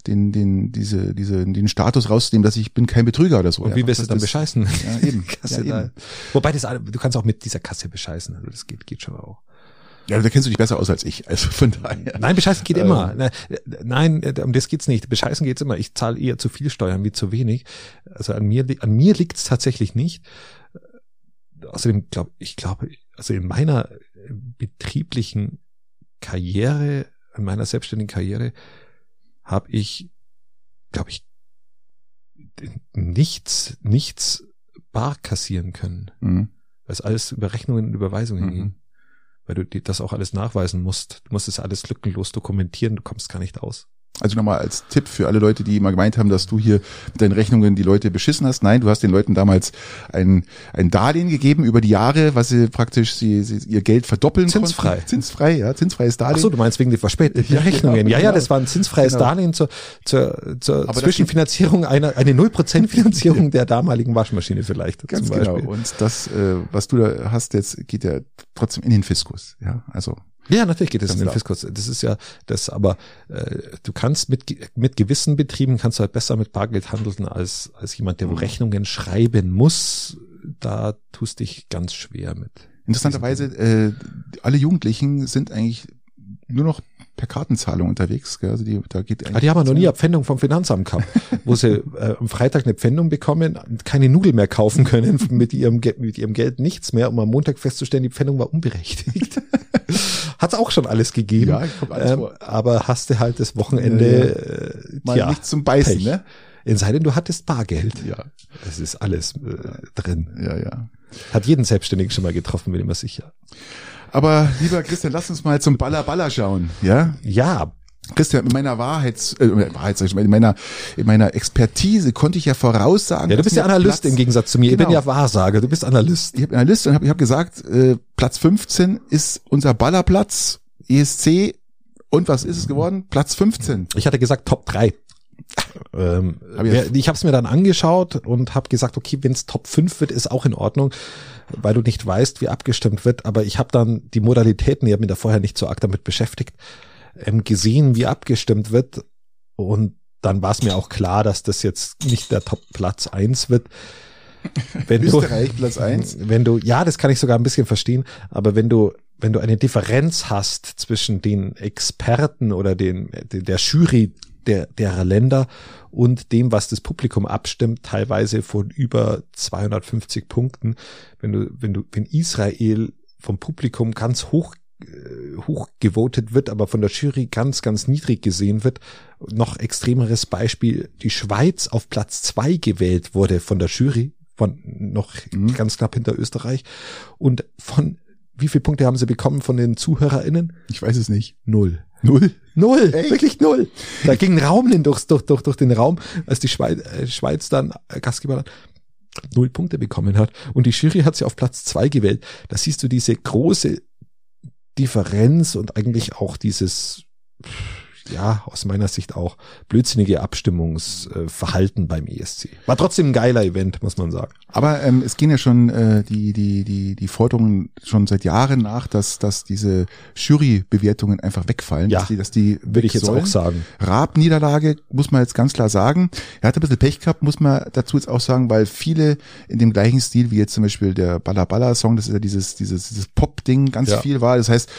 Status rauszunehmen, dass ich bin kein Betrüger oder so. Und wie wirst du dann bescheißen? Ja, eben. Eben. Wobei du kannst auch mit dieser Kasse bescheißen. Also das geht schon auch. Ja, da kennst du dich besser aus als ich, also von daher. Nein, bescheißen geht immer. Nein, um das geht's nicht. Bescheißen geht's immer. Ich zahle eher zu viel Steuern wie zu wenig. Also an mir liegt's tatsächlich nicht. Außerdem glaube, also in meiner betrieblichen Karriere, in meiner selbstständigen Karriere, habe ich, glaube ich, nichts bar kassieren können. Weil es alles über Rechnungen und Überweisungen ging. Weil du das auch alles nachweisen musst. Du musst es alles lückenlos dokumentieren, du kommst gar nicht aus. Also nochmal als Tipp für alle Leute, die immer gemeint haben, dass du hier mit deinen Rechnungen die Leute beschissen hast. Nein, du hast den Leuten damals ein Darlehen gegeben über die Jahre, was sie praktisch ihr Geld verdoppeln zinsfrei. konnten. Zinsfreies Darlehen. Ach so, du meinst wegen der verspäteten Rechnungen. Ja, das war ein zinsfreies Darlehen zur Zwischenfinanzierung, eine 0% Finanzierung der damaligen Waschmaschine vielleicht. Ganz zum Beispiel. Genau. Und das, was du da hast jetzt, geht ja trotzdem in den Fiskus. Ja, also. Ja, natürlich geht es in den Fiskus. Das ist ja das, aber du kannst mit gewissen Betrieben kannst du halt besser mit Bargeld handeln als jemand, der wo Rechnungen schreiben muss. Da tust dich ganz schwer mit. Interessanterweise, alle Jugendlichen sind eigentlich nur noch per Kartenzahlung unterwegs. Gell? Also die haben ja noch nie Abpfändung vom Finanzamt gehabt, wo sie am Freitag eine Pfändung bekommen, keine Nudel mehr kaufen können, mit ihrem Geld nichts mehr, um am Montag festzustellen, die Pfändung war unberechtigt. Hat's auch schon alles gegeben. Ja, kommt alles vor. Aber hast du halt das Wochenende mal nichts zum Beißen, Pech. Ne? Es sei denn, du hattest Bargeld. Ja. Es ist alles drin. Ja. Hat jeden Selbstständigen schon mal getroffen, bin ich mir sicher. Aber lieber Christian, lass uns mal zum Baller schauen, ja? Ja. Christian, in meiner in meiner Expertise konnte ich ja voraussagen. Ja, du bist ja Analyst im Gegensatz zu mir. Genau. Ich bin ja Wahrsager, du bist Analyst. Ich habe Analyst und hab gesagt, Platz 15 ist unser Ballerplatz, ESC. Und was ist es geworden? Platz 15. Ich hatte gesagt Top 3. Ich habe es mir dann angeschaut und habe gesagt, okay, wenn es Top 5 wird, ist auch in Ordnung, weil du nicht weißt, wie abgestimmt wird. Aber ich habe dann die Modalitäten, ich habe mich da vorher nicht so arg damit beschäftigt, gesehen, wie abgestimmt wird. Und dann war es mir auch klar, dass das jetzt nicht der Top-Platz 1 wird. Österreich Platz 1? Ja, das kann ich sogar ein bisschen verstehen, aber wenn du eine Differenz hast zwischen den Experten oder der Jury derer Länder und dem, was das Publikum abstimmt, teilweise von über 250 Punkten, wenn Israel vom Publikum ganz hoch gewotet wird, aber von der Jury ganz, ganz niedrig gesehen wird. Noch extremeres Beispiel, die Schweiz auf Platz 2 gewählt wurde von der Jury, ganz knapp hinter Österreich. Und wie viele Punkte haben sie bekommen von den ZuhörerInnen? Ich weiß es nicht. 0. 0? 0, echt? Wirklich 0. Da ging ein Raum durch den Raum, als die Schweiz dann Gastgeber hat. 0 Punkte bekommen hat. Und die Jury hat sie auf Platz 2 gewählt. Da siehst du diese große Differenz und eigentlich auch dieses, aus meiner Sicht auch blödsinnige Abstimmungsverhalten beim ESC. War trotzdem ein geiler Event, muss man sagen. Aber es gehen ja schon die Forderungen schon seit Jahren nach, dass diese Jurybewertungen einfach wegfallen. Ja, dass die würde ich jetzt auch sagen. Raab-Niederlage, muss man jetzt ganz klar sagen. Er hat ein bisschen Pech gehabt, muss man dazu jetzt auch sagen, weil viele in dem gleichen Stil wie jetzt zum Beispiel der Balla-Balla-Song, das ist ja dieses Pop-Ding, ganz viel war. Das heißt,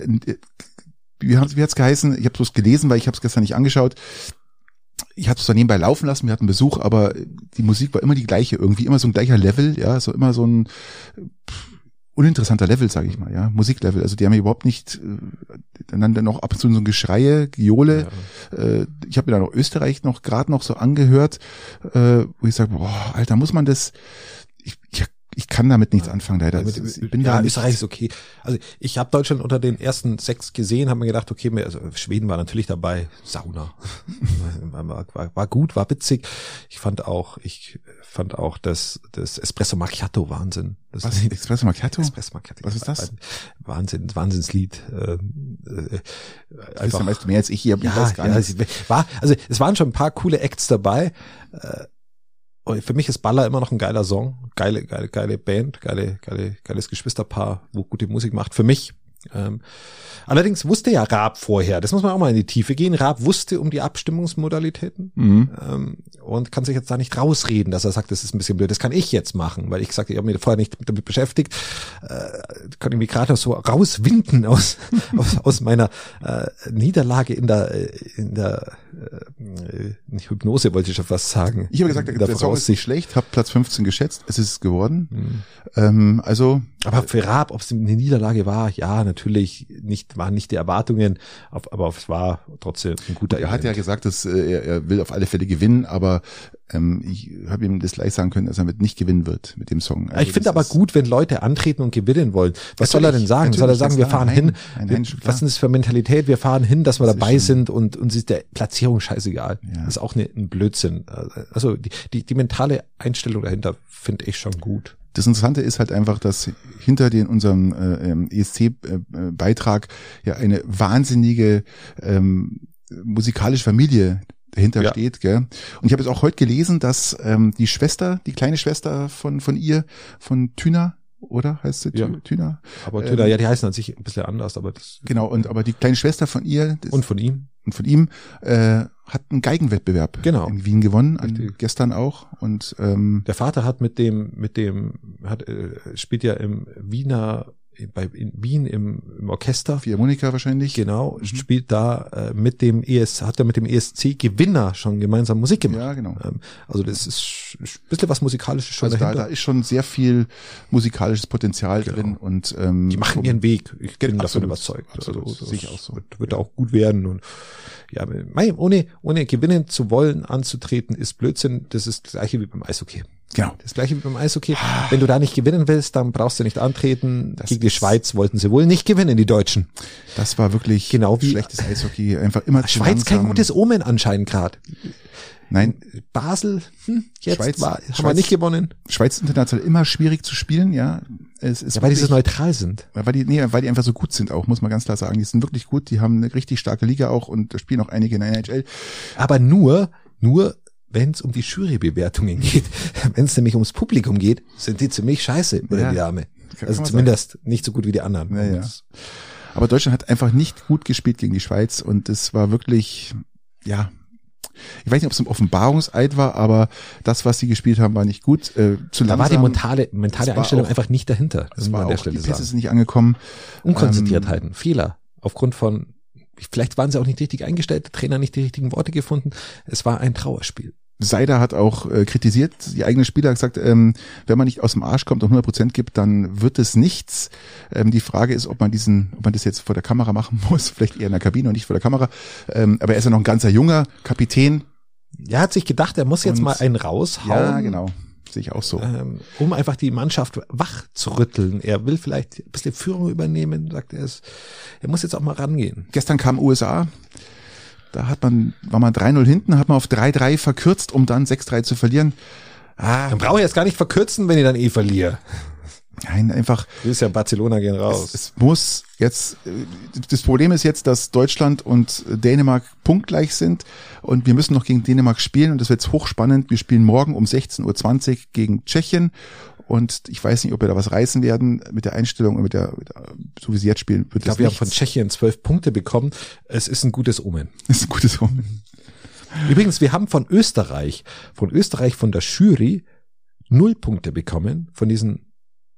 wie hat's geheißen? Ich habe bloß gelesen, weil ich habe es gestern nicht angeschaut. Ich habe es dann nebenbei laufen lassen, wir hatten Besuch, aber die Musik war immer die gleiche, irgendwie immer so ein gleicher Level, ja, so immer so ein uninteressanter Level, sage ich mal, ja, Musiklevel. Also die haben überhaupt nicht dann noch ab und zu so ein Geschreie, Gejohle. Ja. Ich habe mir da noch Österreich gerade noch so angehört, wo ich sage, boah, Alter, muss man das? Ich kann damit nichts anfangen, leider. Österreich ist okay. Also ich habe Deutschland unter den ersten 6 gesehen, habe mir gedacht, okay, Schweden war natürlich dabei, Sauna. war gut, war witzig. Ich fand auch das Espresso Macchiato Wahnsinn. Was? Espresso Macchiato? Espresso Macchiato. Was ist das? Wahnsinnslied. Einfach weißt du mehr als ich hier. Es waren schon ein paar coole Acts dabei. Für mich ist Baller immer noch ein geiler Song, geile Band, geiles Geschwisterpaar, wo gute Musik macht, für mich. Allerdings wusste ja Raab vorher, das muss man auch mal in die Tiefe gehen, Raab wusste um die Abstimmungsmodalitäten und kann sich jetzt da nicht rausreden, dass er sagt, das ist ein bisschen blöd, das kann ich jetzt machen, weil ich gesagt, ich habe mich vorher nicht damit beschäftigt, kann ich mich gerade so rauswinden aus meiner Niederlage in der Hypnose, wollte ich schon fast sagen. Ich habe gesagt, der Song ist nicht schlecht, habe Platz 15 geschätzt, es ist geworden. Aber für Raab, ob es eine Niederlage war, ja, natürlich waren nicht die Erwartungen, aber es war trotzdem ein guter Er hat ja gesagt, dass er will auf alle Fälle gewinnen, aber ich habe ihm das gleich sagen können, dass er nicht gewinnen wird mit dem Song. Also ich finde aber gut, wenn Leute antreten und gewinnen wollen. Was soll er denn sagen? Soll er sagen, wir fahren hin? Was ist das für Mentalität? Wir fahren hin, dass wir dabei sind und uns ist der Platzierung scheißegal. Ja. Das ist auch ein Blödsinn. Also die mentale Einstellung dahinter finde ich schon gut. Das Interessante ist halt einfach, dass hinter unserem ESC-Beitrag ja eine wahnsinnige musikalische Familie dahinter steht, gell? Und ich habe jetzt auch heute gelesen, dass die kleine Schwester von ihr, von Thyna, oder heißt sie Thyna? Aber Thyna, die heißen an sich ein bisschen anders, aber das. Genau, aber die kleine Schwester von ihr. Und von ihm. Hat einen Geigenwettbewerb in Wien gewonnen, gestern auch. Und der Vater hat spielt ja im in Wien im Orchester. Philharmoniker wahrscheinlich. Genau, spielt da hat er mit dem ESC-Gewinner schon gemeinsam Musik gemacht. Ja, genau. Also das ist ein bisschen was Musikalisches schon dahinter. Da ist schon sehr viel musikalisches Potenzial drin und die machen ihren Weg. Ich bin davon überzeugt. Absolut. Also, das sehe ich auch so. Wird auch gut werden und ja, ohne gewinnen zu wollen, anzutreten, ist Blödsinn. Das ist das Gleiche wie beim Eishockey. Genau. Das Gleiche wie beim Eishockey. Wenn du da nicht gewinnen willst, dann brauchst du nicht antreten. Gegen die Schweiz wollten sie wohl nicht gewinnen, die Deutschen. Das war wirklich schlechtes Eishockey. Einfach immer zu Schweiz kein gutes Omen anscheinend gerade. Nein. Basel, haben wir nicht gewonnen. Schweiz ist international immer schwierig zu spielen, ja. Weil die so neutral sind. Weil die einfach so gut sind auch, muss man ganz klar sagen. Die sind wirklich gut, die haben eine richtig starke Liga auch und da spielen auch einige in der NHL. Aber nur wenn es um die Jurybewertungen geht, wenn es nämlich ums Publikum geht, sind die ziemlich scheiße, die Dame. Also zumindest nicht so gut wie die anderen. Ja. Aber Deutschland hat einfach nicht gut gespielt gegen die Schweiz und es war wirklich, ich weiß nicht, ob es ein Offenbarungseid war, aber das, was sie gespielt haben, war nicht gut. Da war die mentale Einstellung einfach nicht dahinter. Das war auch, die Pässe sind nicht angekommen. Unkonzentriertheiten, Fehler. Aufgrund von, vielleicht waren sie auch nicht richtig eingestellt, der Trainer nicht die richtigen Worte gefunden. Es war ein Trauerspiel. Seider hat auch kritisiert, die eigenen Spieler, gesagt, wenn man nicht aus dem Arsch kommt und 100% gibt, dann wird es nichts. Die Frage ist, ob man das jetzt vor der Kamera machen muss, vielleicht eher in der Kabine und nicht vor der Kamera. Aber er ist ja noch ein ganzer junger Kapitän. Er hat sich gedacht, er muss jetzt mal einen raushauen. Ja, genau. Sehe ich auch so. Um einfach die Mannschaft wach zu rütteln. Er will vielleicht ein bisschen Führung übernehmen, sagt er. Er muss jetzt auch mal rangehen. Gestern kam USA. Da war man 3-0 hinten, hat man auf 3-3 verkürzt, um dann 6-3 zu verlieren. Dann brauche ich jetzt gar nicht verkürzen, wenn ich dann verliere. Nein, einfach. Du bist ja Barcelona, gehen raus. Es muss jetzt, das Problem ist jetzt, dass Deutschland und Dänemark punktgleich sind und wir müssen noch gegen Dänemark spielen und das wird jetzt hochspannend. Wir spielen morgen um 16:20 Uhr gegen Tschechien. Und ich weiß nicht, ob wir da was reißen werden mit der Einstellung, so wie sie jetzt spielen. Ich glaube, wir haben von Tschechien 12 Punkte bekommen. Es ist ein gutes Omen. Übrigens, wir haben von Österreich von der Jury 0 Punkte bekommen, von diesen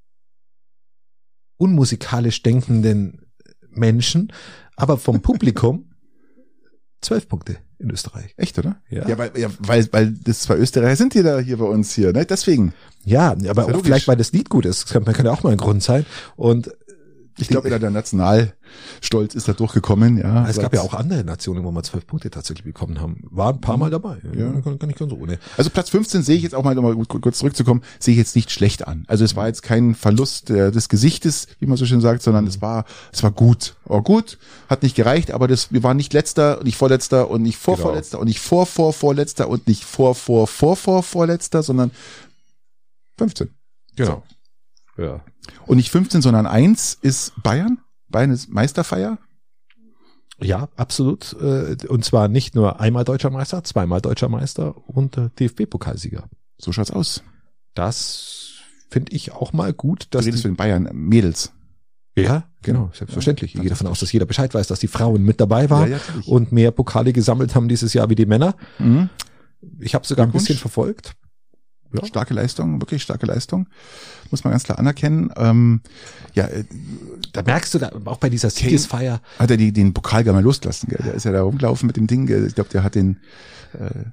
unmusikalisch denkenden Menschen, aber vom Publikum 12 Punkte in Österreich. Echt, oder? Ja. Weil das zwei Österreicher sind, die da hier bei uns hier, ne? Deswegen. Ja, aber auch vielleicht, weil das Lied gut ist. Das kann ja auch mal ein Grund sein. Und ich glaube, der Nationalstolz ist da durchgekommen, ja. Es gab ja auch andere Nationen, wo wir 12 Punkte tatsächlich bekommen haben. War ein paar Mal dabei. Ja. Gar nicht ganz ohne. Also Platz 15 sehe ich jetzt auch mal, um kurz zurückzukommen, sehe ich jetzt nicht schlecht an. Also es war jetzt kein Verlust des Gesichtes, wie man so schön sagt, sondern es war gut. Oh, gut, hat nicht gereicht, aber wir waren nicht letzter, nicht vorletzter und nicht vorvorletzter und nicht vorvorletzter und nicht vorvorletzter, sondern 15. Genau. So. Ja. Und nicht 15, sondern 1 ist Bayern. Bayern ist Meisterfeier. Ja, absolut. Und zwar nicht nur einmal deutscher Meister, zweimal deutscher Meister und DFB-Pokalsieger. So schaut's aus. Das finde ich auch mal gut. Du redest für den Bayern Mädels. Ja, genau, selbstverständlich. Ich gehe davon aus, dass jeder Bescheid weiß, dass die Frauen mit dabei waren und mehr Pokale gesammelt haben dieses Jahr wie die Männer. Mhm. Ich habe sogar ein bisschen verfolgt. Ja. Starke Leistung, wirklich starke Leistung. Muss man ganz klar anerkennen. Da merkst du da auch bei dieser Siegesfeier. Hat er den Pokal gar mal losgelassen, gell? Der ist ja da rumgelaufen mit dem Ding, gell? Ich glaube, der hat den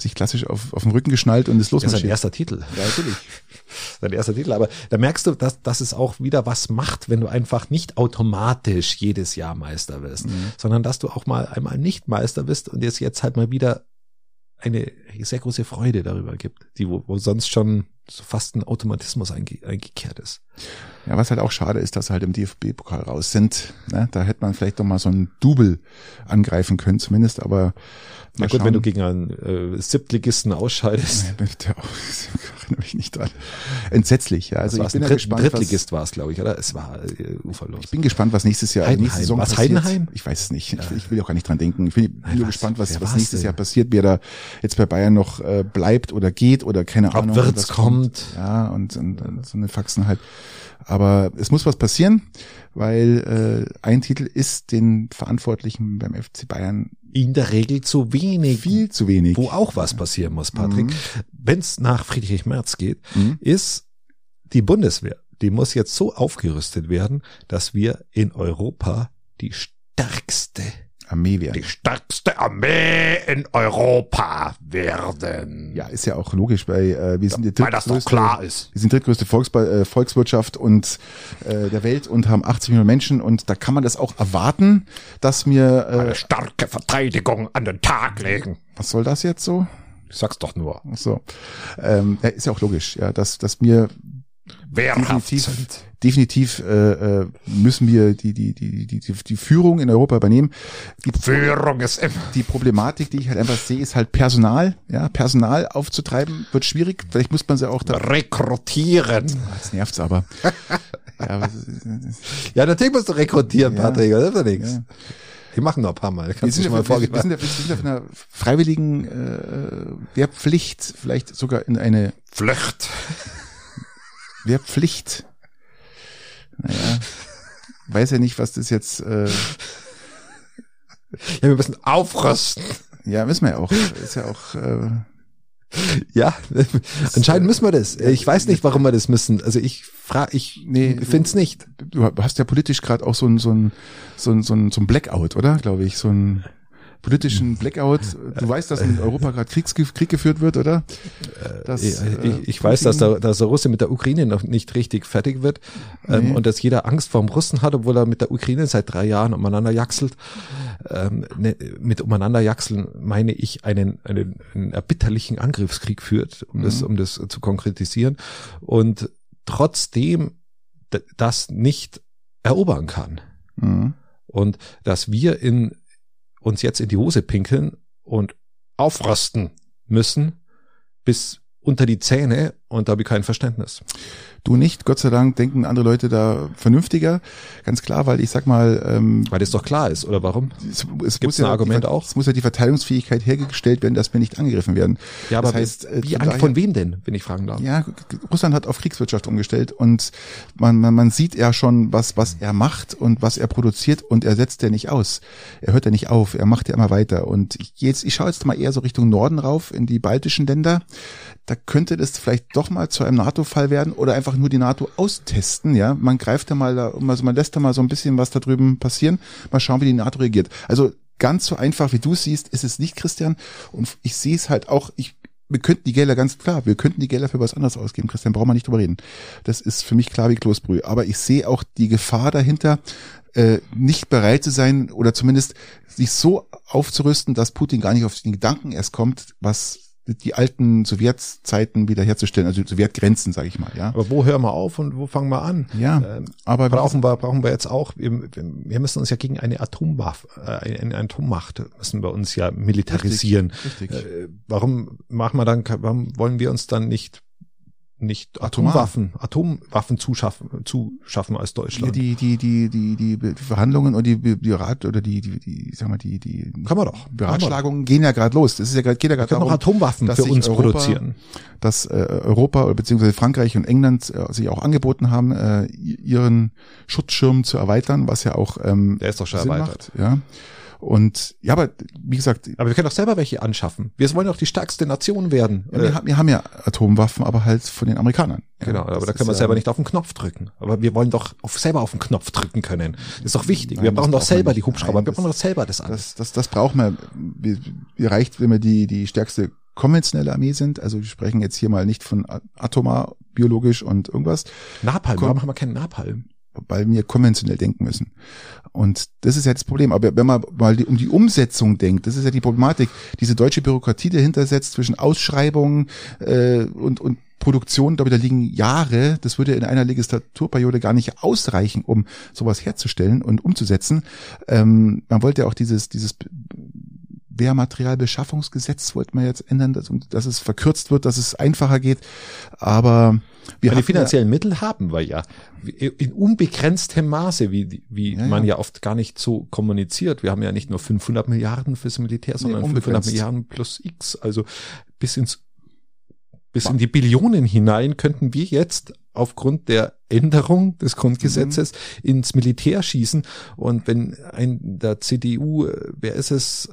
sich klassisch auf den Rücken geschnallt und ist losmarschiert. Das ist sein erster Titel. Ja, natürlich. Sein erster Titel. Aber da merkst du, dass es auch wieder was macht, wenn du einfach nicht automatisch jedes Jahr Meister wirst, sondern dass du auch mal einmal nicht Meister bist und es jetzt halt mal wieder eine sehr große Freude darüber gibt, wo sonst schon so fast ein Automatismus eingekehrt ist. Ja, was halt auch schade ist, dass halt im DFB-Pokal raus sind. Ne? Da hätte man vielleicht doch mal so ein Double angreifen können zumindest, aber na gut, wenn du gegen einen Siebtligisten ausscheidest. Da erinnere mich nicht dran. Entsetzlich, ja. Also ich bin ja gespannt. Drittligist war es, glaube ich, oder? Es war uferlos. Ich bin gespannt, was nächstes Jahr, nächste Saison passiert. Heidenheim? Ich weiß es nicht. Ich will auch gar nicht dran denken. Ich bin nur gespannt, was nächstes Jahr passiert, wer da jetzt bei Bayern noch bleibt oder geht oder keine Ahnung. Ob Wirtz kommt. Ja, und so eine Faxen halt. Aber es muss was passieren, weil ein Titel ist den Verantwortlichen beim FC Bayern in der Regel zu wenig. Viel zu wenig. Wo auch was passieren muss, Patrick. Wenn es nach Friedrich Merz geht, ist die Bundeswehr, die muss jetzt so aufgerüstet werden, dass wir in Europa die stärkste Armee werden. Die stärkste Armee in Europa werden. Ja, ist ja auch logisch, weil wir sind die weil das doch klar ist. Wir sind die drittgrößte Volkswirtschaft und der Welt und haben 80 Millionen Menschen und da kann man das auch erwarten, dass wir eine starke Verteidigung an den Tag legen. Was soll das jetzt so? Ich sag's doch nur. Ach so. Ist ja auch logisch, ja, dass wir definitiv müssen wir die Führung in Europa übernehmen. Führung ist immer. Die Problematik, die ich halt einfach sehe, ist halt Personal. Ja, Personal aufzutreiben wird schwierig. Vielleicht muss man sie auch da rekrutieren. Das nervt's aber. Ja, natürlich musst du rekrutieren, Patrick. Das ist ja nichts. Ja. Wir machen noch ein paar Mal. Wir sind auf einer freiwilligen Wehrpflicht, vielleicht sogar in eine Pflicht. Wehrpflicht. Naja, weiß ja nicht, was das jetzt. Ja, wir müssen aufrüsten. Ja, müssen wir ja auch. Ist ja auch. Ja, anscheinend müssen wir das. Ich weiß nicht, warum wir das müssen. Also ich finde es nicht. Du hast ja politisch gerade auch so ein Blackout, oder? Glaube ich, so ein politischen Blackout. Du weißt, dass in Europa gerade Krieg geführt wird, oder? Ich weiß, dass der Russe mit der Ukraine noch nicht richtig fertig wird und dass jeder Angst vor dem Russen hat, obwohl er mit der Ukraine seit 3 Jahren umeinander jaxelt. Mit umeinander jaxeln meine ich einen erbitterlichen Angriffskrieg führt, um das zu konkretisieren und trotzdem das nicht erobern kann. Und dass wir uns jetzt in die Hose pinkeln und aufrösten müssen bis unter die Zähne und da habe ich kein Verständnis. Du nicht, Gott sei Dank denken andere Leute da vernünftiger, ganz klar, weil ich sag mal... weil das doch klar ist, oder warum? Es gibt ein Argument auch. Es muss ja die Verteidigungsfähigkeit hergestellt werden, dass wir nicht angegriffen werden. Ja, aber das heißt, von wem denn, wenn ich fragen darf? Ja, Russland hat auf Kriegswirtschaft umgestellt und man sieht ja schon, was er macht und was er produziert und er setzt ja nicht aus. Er hört ja nicht auf, er macht ja immer weiter und ich schaue jetzt mal eher so Richtung Norden rauf, in die baltischen Länder. Da könnte das vielleicht doch mal zu einem NATO-Fall werden oder einfach nur die NATO austesten, ja. Man greift da mal, man lässt da mal so ein bisschen was da drüben passieren, mal schauen, wie die NATO reagiert. Also ganz so einfach, wie du es siehst, ist es nicht, Christian. Und ich sehe es halt auch, wir könnten die Gelder für was anderes ausgeben, Christian, brauchen wir nicht drüber reden. Das ist für mich klar wie Kloßbrühe. Aber ich sehe auch die Gefahr dahinter, nicht bereit zu sein oder zumindest sich so aufzurüsten, dass Putin gar nicht auf den Gedanken erst kommt, was die alten Sowjetzeiten wiederherzustellen, also Sowjetgrenzen, sage ich mal, ja. Aber wo hören wir auf und wo fangen wir an? Ja, aber brauchen wir jetzt auch, wir müssen uns ja gegen eine Atommacht müssen wir uns ja militarisieren. Richtig. Warum wollen wir uns dann nicht Atomwaffen zuschaffen als Deutschland? Ja, die Verhandlungen und die Rat oder die können wir doch. Beratschlagungen gehen ja gerade los. Das ist ja gerade darum, noch Atomwaffen für uns produzieren. Dass Europa oder beziehungsweise Frankreich und England sich auch angeboten haben, ihren Schutzschirm zu erweitern, was ja auch der ist doch schon Sinn erweitert. Macht, ja. Und ja, aber wie gesagt, aber wir können doch selber welche anschaffen. Wir wollen doch die stärkste Nation werden. Ja, wir haben ja Atomwaffen, aber halt von den Amerikanern. Genau, aber da können wir selber nicht auf den Knopf drücken. Aber wir wollen doch selber auf den Knopf drücken können. Das ist doch wichtig. Wir brauchen doch selber die Hubschrauber. Wir brauchen doch selber das alles. Das brauchen wir. Wir reicht, wenn wir die stärkste konventionelle Armee sind. Also wir sprechen jetzt hier mal nicht von atomar, biologisch und irgendwas. Napalm, warum haben wir keinen Napalm? Weil wir konventionell denken müssen. Und das ist ja das Problem. Aber wenn man mal um die Umsetzung denkt, das ist ja die Problematik, diese deutsche Bürokratie dahinter setzt zwischen Ausschreibungen und Produktion, da liegen Jahre, das würde in einer Legislaturperiode gar nicht ausreichen, um sowas herzustellen und umzusetzen. Man wollte ja auch dieses Wehrmaterialbeschaffungsgesetz wollte man jetzt ändern, dass es verkürzt wird, dass es einfacher geht, aber die finanziellen Mittel haben wir ja in unbegrenztem Maße, wie man ja oft gar nicht so kommuniziert. Wir haben ja nicht nur 500 Milliarden fürs Militär, sondern 500 Milliarden plus X, also bis in die Billionen hinein könnten wir jetzt aufgrund der Änderung des Grundgesetzes ins Militär schießen. Und wenn der CDU, wer ist es,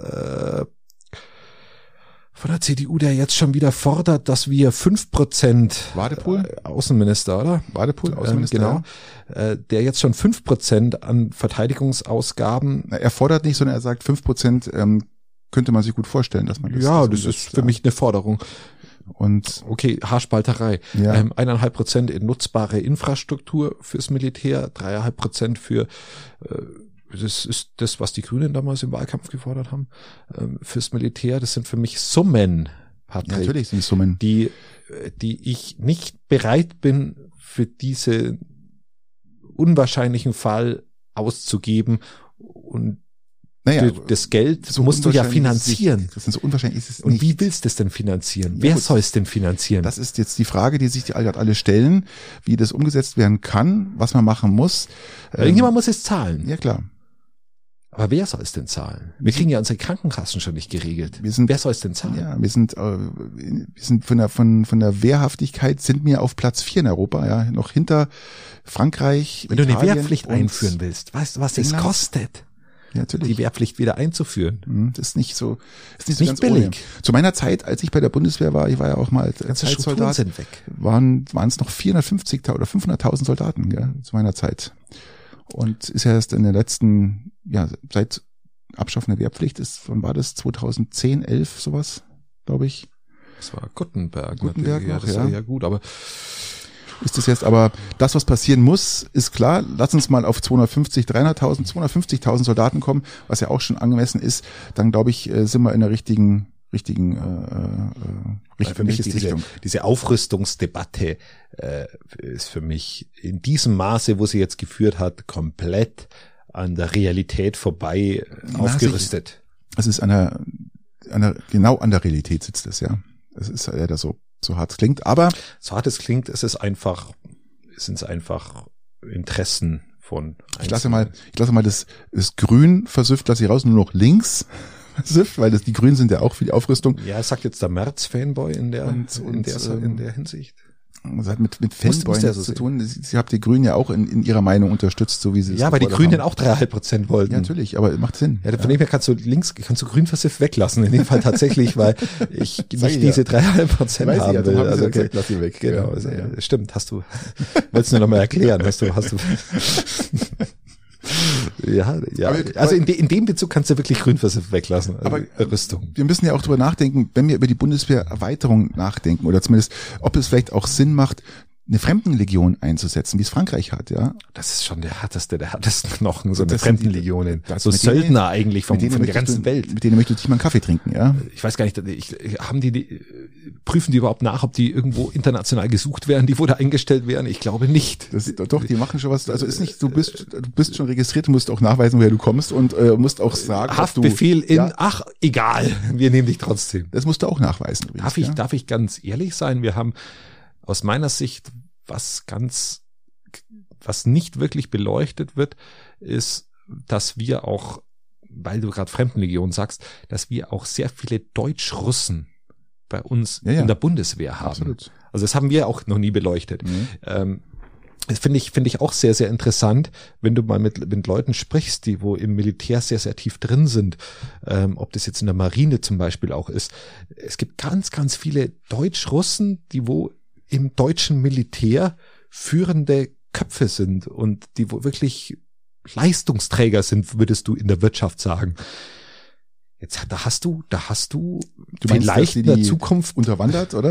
von der CDU, der jetzt schon wieder fordert, dass wir 5% Wadepool? Außenminister, oder? Wadepool, Außenminister. Genau. Der jetzt schon 5% an Verteidigungsausgaben. Er fordert nicht, sondern er sagt 5%, könnte man sich gut vorstellen, dass man das. Ja, das ist für mich eine Forderung. Und okay, Haarspalterei. Ja. 1,5% in nutzbare Infrastruktur fürs Militär, 3,5% für das ist das, was die Grünen damals im Wahlkampf gefordert haben, fürs Militär. Das sind für mich Summen, Patrick, natürlich sind Summen, die ich nicht bereit bin, für diesen unwahrscheinlichen Fall auszugeben. Und das Geld so musst du ja finanzieren. Das ist so unwahrscheinlich ist es nicht. Und wie nicht. willst du es denn finanzieren? Ja, wer soll es denn finanzieren? Das ist jetzt die Frage, die sich die alle stellen, wie das umgesetzt werden kann, was man machen muss. Irgendjemand muss es zahlen. Ja, klar. Aber wer soll es denn zahlen? Wir kriegen ja unsere Krankenkassen schon nicht geregelt. Wer soll es denn zahlen? Ja, wir sind von der Wehrhaftigkeit sind wir auf Platz 4 in Europa, ja, noch hinter Frankreich, Wenn Italien, du eine Wehrpflicht einführen willst, weißt du, was es kostet? Ja, natürlich. Die Wehrpflicht wieder einzuführen. Das ist nicht so nicht ganz billig. Ohne. Zu meiner Zeit, als ich bei der Bundeswehr war, ich war ja auch mal als Zeitsoldat, sind weg. waren es noch 450.000 oder 500.000 Soldaten, ja, zu meiner Zeit. Und ist ja erst in der letzten, seit Abschaffen der Wehrpflicht wann war das? 2010, 11, sowas, glaube ich. Das war Guttenberg noch, das war ja gut, aber ist das jetzt, aber das, was passieren muss, ist klar. Lass uns mal auf 250.000 Soldaten kommen, was ja auch schon angemessen ist. Dann, glaube ich, sind wir in der richtigen für mich ist diese Aufrüstungsdebatte ist für mich in diesem Maße, wo sie jetzt geführt hat, komplett an der Realität vorbei aufgerüstet. Es ist genau an der Realität sitzt es, ja. Es ist ja so hart es klingt, aber so hart es klingt, sind es einfach Interessen von Ich lasse mal das Grün versüfft, lasse ich raus, nur noch links versüfft, weil die Grünen sind ja auch für die Aufrüstung. Ja, sagt jetzt der Merz-Fanboy in der Hinsicht. Das hat mit Fanboy zu tun. Sie habt die Grünen ja auch in ihrer Meinung unterstützt, so wie sie es ja, weil die Grünen auch 3,5% wollten. Ja, natürlich, aber macht Sinn. Ja, von dem her kannst du grün versifft weglassen, in dem Fall tatsächlich, weil ich nicht diese 3,5% haben will. Also, okay. Lass sie weg. Genau, stimmt, wolltest du nur noch mal erklären, hast du Ja, also in dem Bezug kannst du wirklich grün versifft weglassen. Also aber Rüstung. Wir müssen ja auch drüber nachdenken, wenn wir über die Bundeswehrerweiterung nachdenken oder zumindest, ob es vielleicht auch Sinn macht, eine Fremdenlegion einzusetzen, wie es Frankreich hat, ja. Das ist schon der härteste Knochen, so eine Fremdenlegionen. So Söldner eigentlich von der ganzen Welt. Mit denen möchtest du mal einen Kaffee trinken, ja. Ich weiß gar nicht, prüfen die überhaupt nach, ob die irgendwo international gesucht werden, die wo da eingestellt werden? Ich glaube nicht. Doch, die machen schon was. Also ist nicht, du bist schon registriert, du musst auch nachweisen, woher du kommst und musst auch sagen, Haftbefehl egal, wir nehmen dich trotzdem. Das musst du auch nachweisen. Übrigens, darf ich ganz ehrlich sein? Wir haben aus meiner Sicht was nicht wirklich beleuchtet wird, ist, dass wir auch, weil du gerade Fremdenlegion sagst, dass wir auch sehr viele Deutsch-Russen bei uns in der Bundeswehr haben. Absolut. Also das haben wir auch noch nie beleuchtet. Das finde ich auch sehr, sehr interessant, wenn du mal mit Leuten sprichst, die wo im Militär sehr, sehr tief drin sind, ob das jetzt in der Marine zum Beispiel auch ist. Es gibt ganz, ganz viele Deutsch-Russen, die wo im deutschen Militär führende Köpfe sind und die wo wirklich Leistungsträger sind, würdest du in der Wirtschaft sagen. Jetzt, da hast du vielleicht in der Zukunft unterwandert, oder?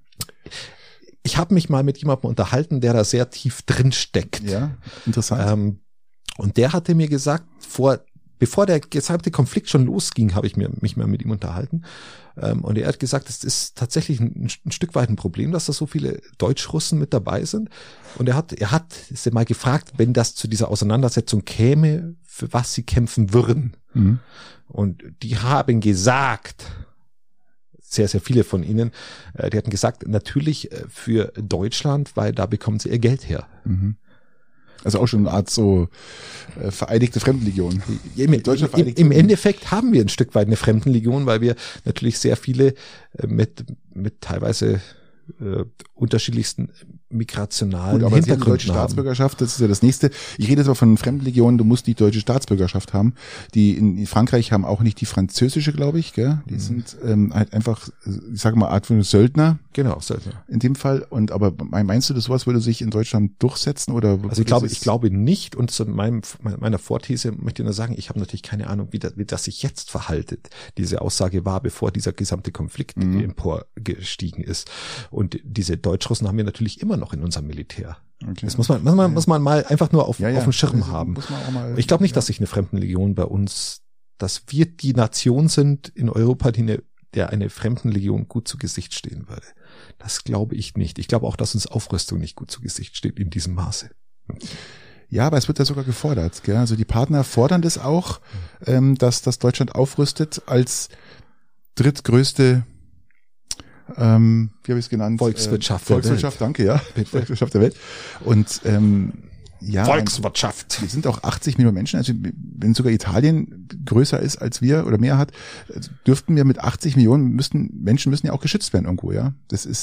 Ich habe mich mal mit jemandem unterhalten, der da sehr tief drin steckt. Ja, interessant. Und der hatte mir gesagt, bevor der gesamte Konflikt schon losging, habe ich mich mal mit ihm unterhalten. Und er hat gesagt, es ist tatsächlich ein Stück weit ein Problem, dass da so viele Deutschrussen mit dabei sind. Und er hat sie mal gefragt, wenn das zu dieser Auseinandersetzung käme, für was sie kämpfen würden. Mhm. Und die haben gesagt, sehr, sehr viele von ihnen, die hatten gesagt, natürlich für Deutschland, weil da bekommen sie ihr Geld her. Mhm. Also auch schon eine Art so Vereinigte Fremdenlegion. Im Endeffekt haben wir ein Stück weit eine Fremdenlegion, weil wir natürlich sehr viele mit teilweise unterschiedlichsten migrationalen Hintergründen haben. Aber die deutsche Staatsbürgerschaft, das ist ja das Nächste. Ich rede jetzt aber von Fremdenlegionen, du musst die deutsche Staatsbürgerschaft haben. Die in Frankreich haben auch nicht die französische, glaube ich, gell? Die sind halt einfach, ich sage mal, Art von Söldner. Genau, Söldner. In dem Fall. Aber meinst du, dass sowas würde sich in Deutschland durchsetzen? Oder also ich glaube nicht. Und zu meiner Vorthese möchte ich nur sagen, ich habe natürlich keine Ahnung, wie das sich jetzt verhaltet. Diese Aussage war, bevor dieser gesamte Konflikt emporgestiegen ist. Und diese Deutschrussen haben wir natürlich immer noch in unserem Militär. Okay. Das muss man mal einfach nur auf dem Schirm haben. Ich glaube nicht, dass sich eine Fremdenlegion bei uns, dass wir die Nation sind in Europa, der eine Fremdenlegion gut zu Gesicht stehen würde. Das glaube ich nicht. Ich glaube auch, dass uns Aufrüstung nicht gut zu Gesicht steht in diesem Maße. Ja, aber es wird ja sogar gefordert. Gell? Also die Partner fordern das auch, dass Deutschland aufrüstet als drittgrößte wie habe ich es genannt? Volkswirtschaft der Welt. Danke, ja. Volkswirtschaft der Welt. Und Volkswirtschaft. Wir sind auch 80 Millionen Menschen. Also wenn sogar Italien größer ist als wir oder mehr hat, dürften wir mit 80 Millionen Menschen müssen ja auch geschützt werden irgendwo, ja.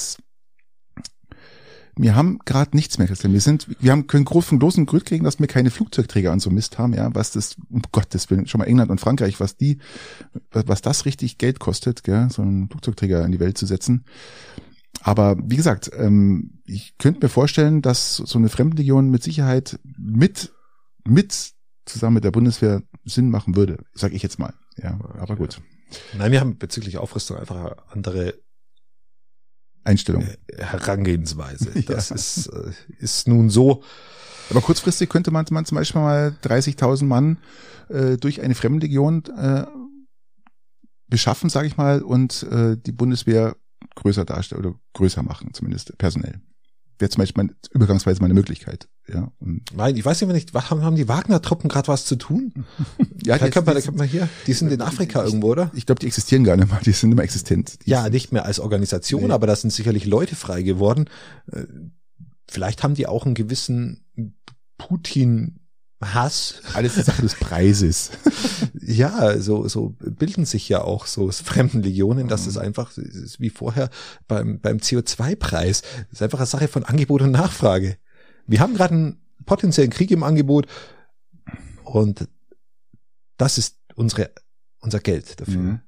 Wir haben gerade nichts mehr, Christian. Wir können von großen Grund kriegen, dass wir keine Flugzeugträger und so Mist haben, ja, was das, um Gottes Willen, schon mal England und Frankreich, was das richtig Geld kostet, gell, so einen Flugzeugträger in die Welt zu setzen. Aber wie gesagt, ich könnte mir vorstellen, dass so eine Fremdenlegion mit Sicherheit zusammen mit der Bundeswehr Sinn machen würde, sage ich jetzt mal. Ja, aber gut. Nein, wir haben bezüglich Aufrüstung einfach eine andere Einstellung. Herangehensweise. Das ist nun so. Aber kurzfristig könnte man zum Beispiel mal 30.000 Mann durch eine Fremdenlegion beschaffen, sage ich mal, und die Bundeswehr größer darstellen oder größer machen, zumindest personell. Wäre zum Beispiel übergangsweise mal eine Möglichkeit. Ja. Nein, ich weiß nicht, haben die Wagner-Truppen gerade was zu tun? Ja, da kommt man hier. Die sind in Afrika irgendwo, oder? Ich glaube, die existieren gar nicht mehr. Die sind immer existent. Nicht mehr als Organisation, aber da sind sicherlich Leute frei geworden. Vielleicht haben die auch einen gewissen Putin-Hass. Alles ist Sache des Preises. Ja, so bilden sich ja auch so Fremdenlegionen, dass es einfach ist wie vorher beim CO2-Preis. Das ist einfach eine Sache von Angebot und Nachfrage. Wir haben gerade einen potenziellen Krieg im Angebot und das ist unser Geld dafür. Mhm.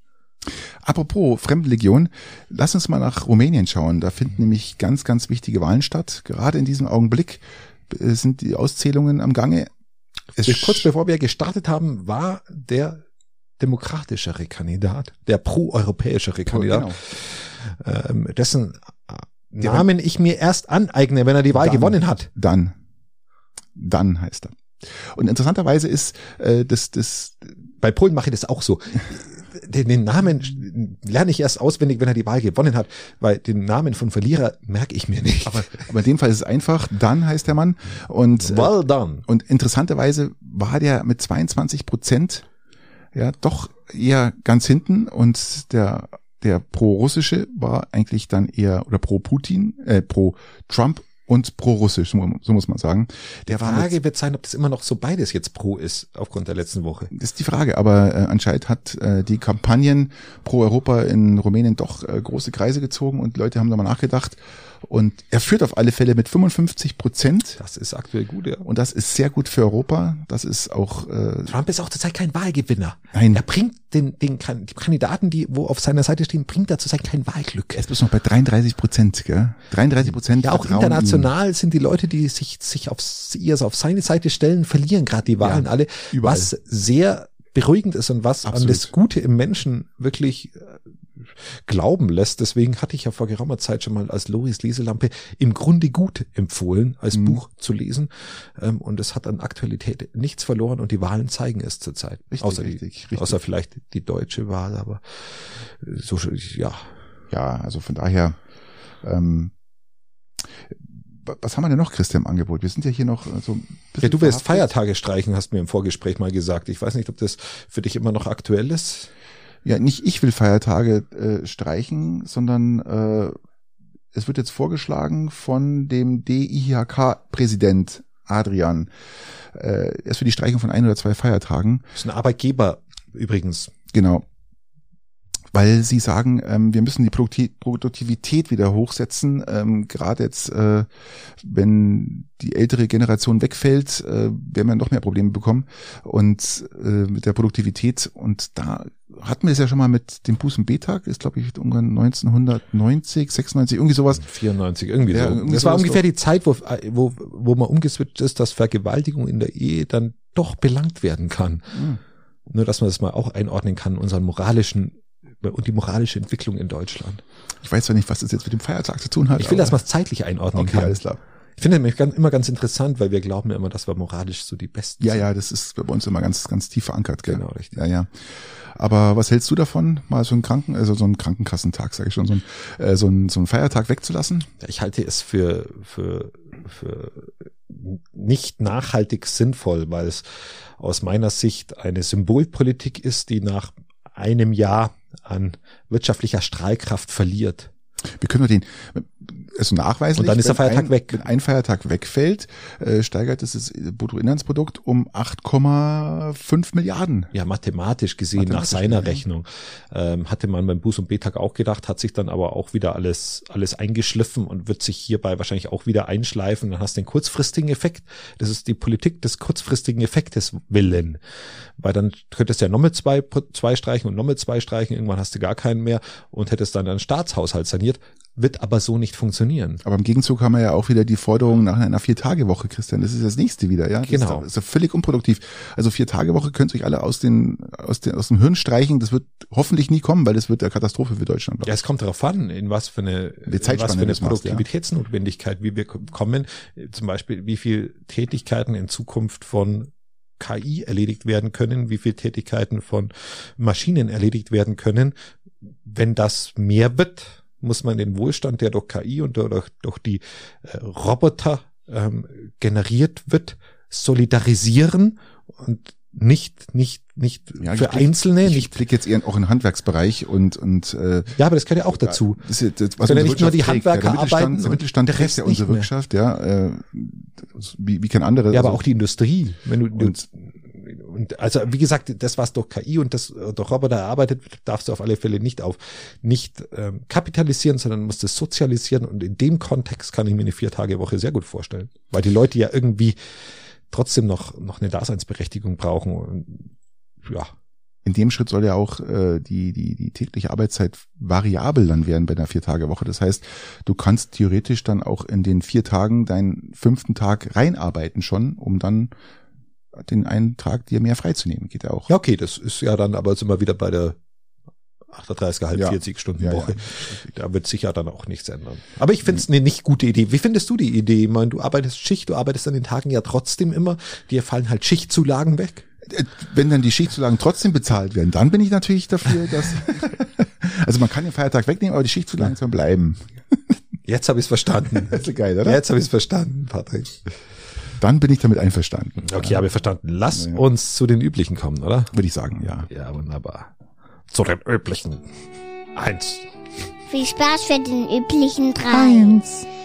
Apropos Fremdenlegion, lass uns mal nach Rumänien schauen. Da finden nämlich ganz, ganz wichtige Wahlen statt. Gerade in diesem Augenblick sind die Auszählungen am Gange. Kurz bevor wir gestartet haben, war der demokratischere Kandidat, der pro-europäischere Kandidat, dessen Namen ich mir erst aneigne, wenn er die Wahl gewonnen hat. Dann heißt er. Und interessanterweise ist das bei Polen mache ich das auch so. Den Namen lerne ich erst auswendig, wenn er die Wahl gewonnen hat, weil den Namen von Verlierer merke ich mir nicht. Aber in dem Fall ist es einfach, dann heißt der Mann. Und well done. Und interessanterweise war der mit 22% ja doch eher ganz hinten und der pro-russische war eigentlich dann eher, oder pro-Putin, pro-Trump und pro-russisch, so muss man sagen. Die Frage wird sein, ob das immer noch so beides jetzt pro ist, aufgrund der letzten Woche. Das ist die Frage, aber anscheinend hat die Kampagnen pro Europa in Rumänien doch große Kreise gezogen und Leute haben da mal nachgedacht. Und er führt auf alle Fälle mit 55%. Das ist aktuell gut, ja. Und das ist sehr gut für Europa. Das ist auch Trump ist auch zurzeit kein Wahlgewinner. Nein. Er bringt die Kandidaten, die wo auf seiner Seite stehen, bringt er zurzeit kein Wahlglück. Er ist bloß noch bei 33%, gell? 33%. Ja, auch international sind die Leute, die sich auf seine Seite stellen, verlieren gerade die Wahlen alle. Überall. Was sehr beruhigend ist und was an das Gute im Menschen wirklich glauben lässt. Deswegen hatte ich ja vor geraumer Zeit schon mal als Loris Leselampe im Grunde gut empfohlen, als Buch zu lesen. Und es hat an Aktualität nichts verloren und die Wahlen zeigen es zurzeit. Richtig. Außer vielleicht die deutsche Wahl, aber so, ja. Ja, also von daher, was haben wir denn noch, Christian, im Angebot? Wir sind ja hier noch so ein bisschen. Ja, du willst Feiertage streichen, hast mir im Vorgespräch mal gesagt. Ich weiß nicht, ob das für dich immer noch aktuell ist. Ja, nicht ich will Feiertage streichen, sondern es wird jetzt vorgeschlagen von dem DIHK-Präsident Adrian. Er ist für die Streichung von 1 oder 2 Feiertagen. Das ist ein Arbeitgeber übrigens. Genau. Weil sie sagen, wir müssen die Produktivität wieder hochsetzen. Gerade jetzt, wenn die ältere Generation wegfällt, werden wir noch mehr Probleme bekommen und mit der Produktivität. Und da hatten wir es ja schon mal mit dem Buß- und B-Tag, ist glaube ich irgendwann 1990, 96, irgendwie sowas. 94, irgendwie so. Irgendwie das war ungefähr die Zeit, wo man umgeswitcht ist, dass Vergewaltigung in der Ehe dann doch belangt werden kann. Nur, dass man das mal auch einordnen kann, unseren moralischen und die moralische Entwicklung in Deutschland. Ich weiß zwar nicht, was das jetzt mit dem Feiertag zu tun hat. Ich will, dass man es zeitlich einordnen kann. Alles klar. Ich finde nämlich immer ganz interessant, weil wir glauben ja immer, dass wir moralisch so die Besten sind. Ja, das ist bei uns immer ganz, ganz tief verankert. Gell? Genau, richtig. Ja. Aber was hältst du davon, mal so einen Krankenkassentag, sage ich schon, so einen Feiertag wegzulassen? Ja, ich halte es für nicht nachhaltig sinnvoll, weil es aus meiner Sicht eine Symbolpolitik ist, die nach einem Jahr an wirtschaftlicher Strahlkraft verliert. Wir können nur also nachweislich, und dann ist der Feiertag weg. Wenn ein Feiertag wegfällt, steigert es das Bruttoinlandsprodukt um 8,5 Milliarden. Ja, mathematisch gesehen, nach seiner Rechnung. Hatte man beim Buß- und B-Tag auch gedacht, hat sich dann aber auch wieder alles eingeschliffen und wird sich hierbei wahrscheinlich auch wieder einschleifen. Dann hast du den kurzfristigen Effekt. Das ist die Politik des kurzfristigen Effektes willen. Weil dann könntest du ja nochmal zwei streichen und nochmal 2 streichen. Irgendwann hast du gar keinen mehr und hättest dann einen Staatshaushalt saniert. Wird aber so nicht funktionieren. Aber im Gegenzug haben wir ja auch wieder die Forderung nach einer 4-Tage-Woche, Christian. Das ist das nächste wieder, ja? Genau. Das ist ja völlig unproduktiv. Also 4-Tage-Woche könnt ihr euch alle aus dem Hirn streichen. Das wird hoffentlich nie kommen, weil das wird eine Katastrophe für Deutschland. Ja, es kommt darauf an, in was für eine Produktivitätsnotwendigkeit, wie wir kommen. Zum Beispiel, wie viel Tätigkeiten in Zukunft von KI erledigt werden können, wie viel Tätigkeiten von Maschinen erledigt werden können. Wenn das mehr wird, muss man den Wohlstand, der durch KI und durch die Roboter generiert wird, solidarisieren und nicht ja, für Einzelne. Ich blicke jetzt eher auch in den Handwerksbereich und ja, aber das gehört ja auch dazu. Das was ja nicht nur die Handwerker arbeiten, der Mittelstand trägt ja unsere Wirtschaft, ja, wie kein anderer. Ja, aber auch die Industrie. Wenn du und also wie gesagt, das, was durch KI und das durch Roboter erarbeitet wird, darfst du auf alle Fälle nicht kapitalisieren, sondern musst es sozialisieren. Und in dem Kontext kann ich mir eine 4-Tage-Woche sehr gut vorstellen, weil die Leute ja irgendwie trotzdem noch eine Daseinsberechtigung brauchen. Und, ja. In dem Schritt soll ja auch die tägliche Arbeitszeit variabel dann werden bei einer 4-Tage-Woche. Das heißt, du kannst theoretisch dann auch in den 4 Tagen deinen 5. Tag reinarbeiten schon, um dann den einen Tag dir mehr freizunehmen. Geht ja auch. Ja, okay, das ist ja dann, aber sind wir wieder bei der 40-Stunden-Woche. Ja. Da wird sich ja dann auch nichts ändern. Aber ich finde es eine nicht gute Idee. Wie findest du die Idee? Ich meine, du arbeitest Schicht, du arbeitest an den Tagen ja trotzdem immer. Dir fallen halt Schichtzulagen weg. Wenn dann die Schichtzulagen trotzdem bezahlt werden, dann bin ich natürlich dafür, dass also man kann den Feiertag wegnehmen, aber die Schichtzulagen sollen bleiben. Jetzt habe ich es verstanden. Das ist geil, oder? Jetzt habe ich es verstanden, Patrick. Dann bin ich damit einverstanden. Okay, habe ich verstanden. Lass uns zu den üblichen kommen, oder? Würde ich sagen, ja. Ja, wunderbar. Zu den üblichen 1. Viel Spaß für den üblichen 3.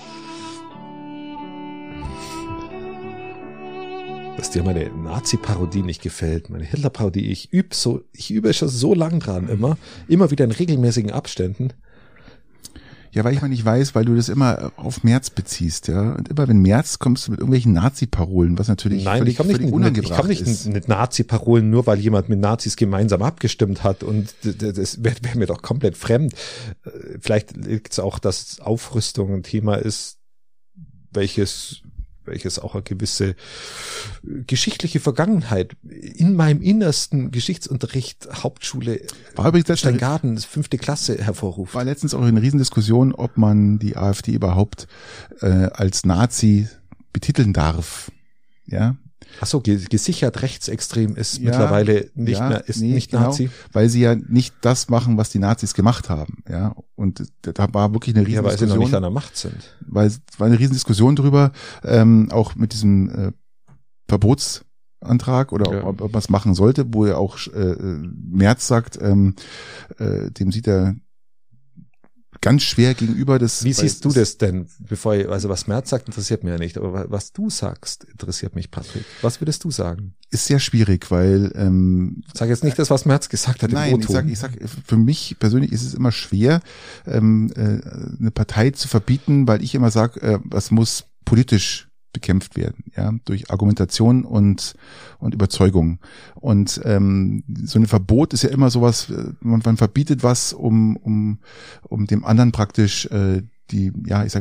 Dass dir meine Nazi-Parodie nicht gefällt, meine Hitler-Parodie, ich übe schon so lang dran immer wieder in regelmäßigen Abständen. Ja, weil ich mal nicht weiß, weil du das immer auf Merz beziehst, ja. Und immer wenn Merz kommst du mit irgendwelchen Nazi-Parolen, was natürlich völlig unangebracht ist. Ich komme nicht mit Nazi-Parolen, nur weil jemand mit Nazis gemeinsam abgestimmt hat. Und das wäre mir doch komplett fremd. Vielleicht liegt es auch, dass Aufrüstung ein Thema ist, welches welches auch eine gewisse geschichtliche Vergangenheit in meinem innersten Geschichtsunterricht Hauptschule Steingarten, 5. Klasse hervorruft. War letztens auch eine Riesendiskussion, ob man die AfD überhaupt als Nazi betiteln darf. Ja. Ach so, gesichert rechtsextrem ist mittlerweile nicht mehr, ist nicht genau, Nazi. Weil sie ja nicht das machen, was die Nazis gemacht haben, ja. Und da war wirklich eine Riesendiskussion. Ja, weil sie noch nicht an der Macht sind. Weil es war eine Riesendiskussion drüber, auch mit diesem Verbotsantrag oder ob man es machen sollte, wo ja auch Merz sagt, dem sieht er ganz schwer gegenüber. Wie siehst du das denn? Also was Merz sagt, interessiert mich ja nicht, aber was du sagst, interessiert mich, Patrick. Was würdest du sagen? Ist sehr schwierig, weil sag jetzt nicht das, was Merz gesagt hat. Nein, ich sag, für mich persönlich ist es immer schwer, eine Partei zu verbieten, weil ich immer sage, was muss politisch bekämpft werden, ja, durch Argumentation und Überzeugung. Und so ein Verbot ist ja immer sowas, man verbietet was, um dem anderen praktisch die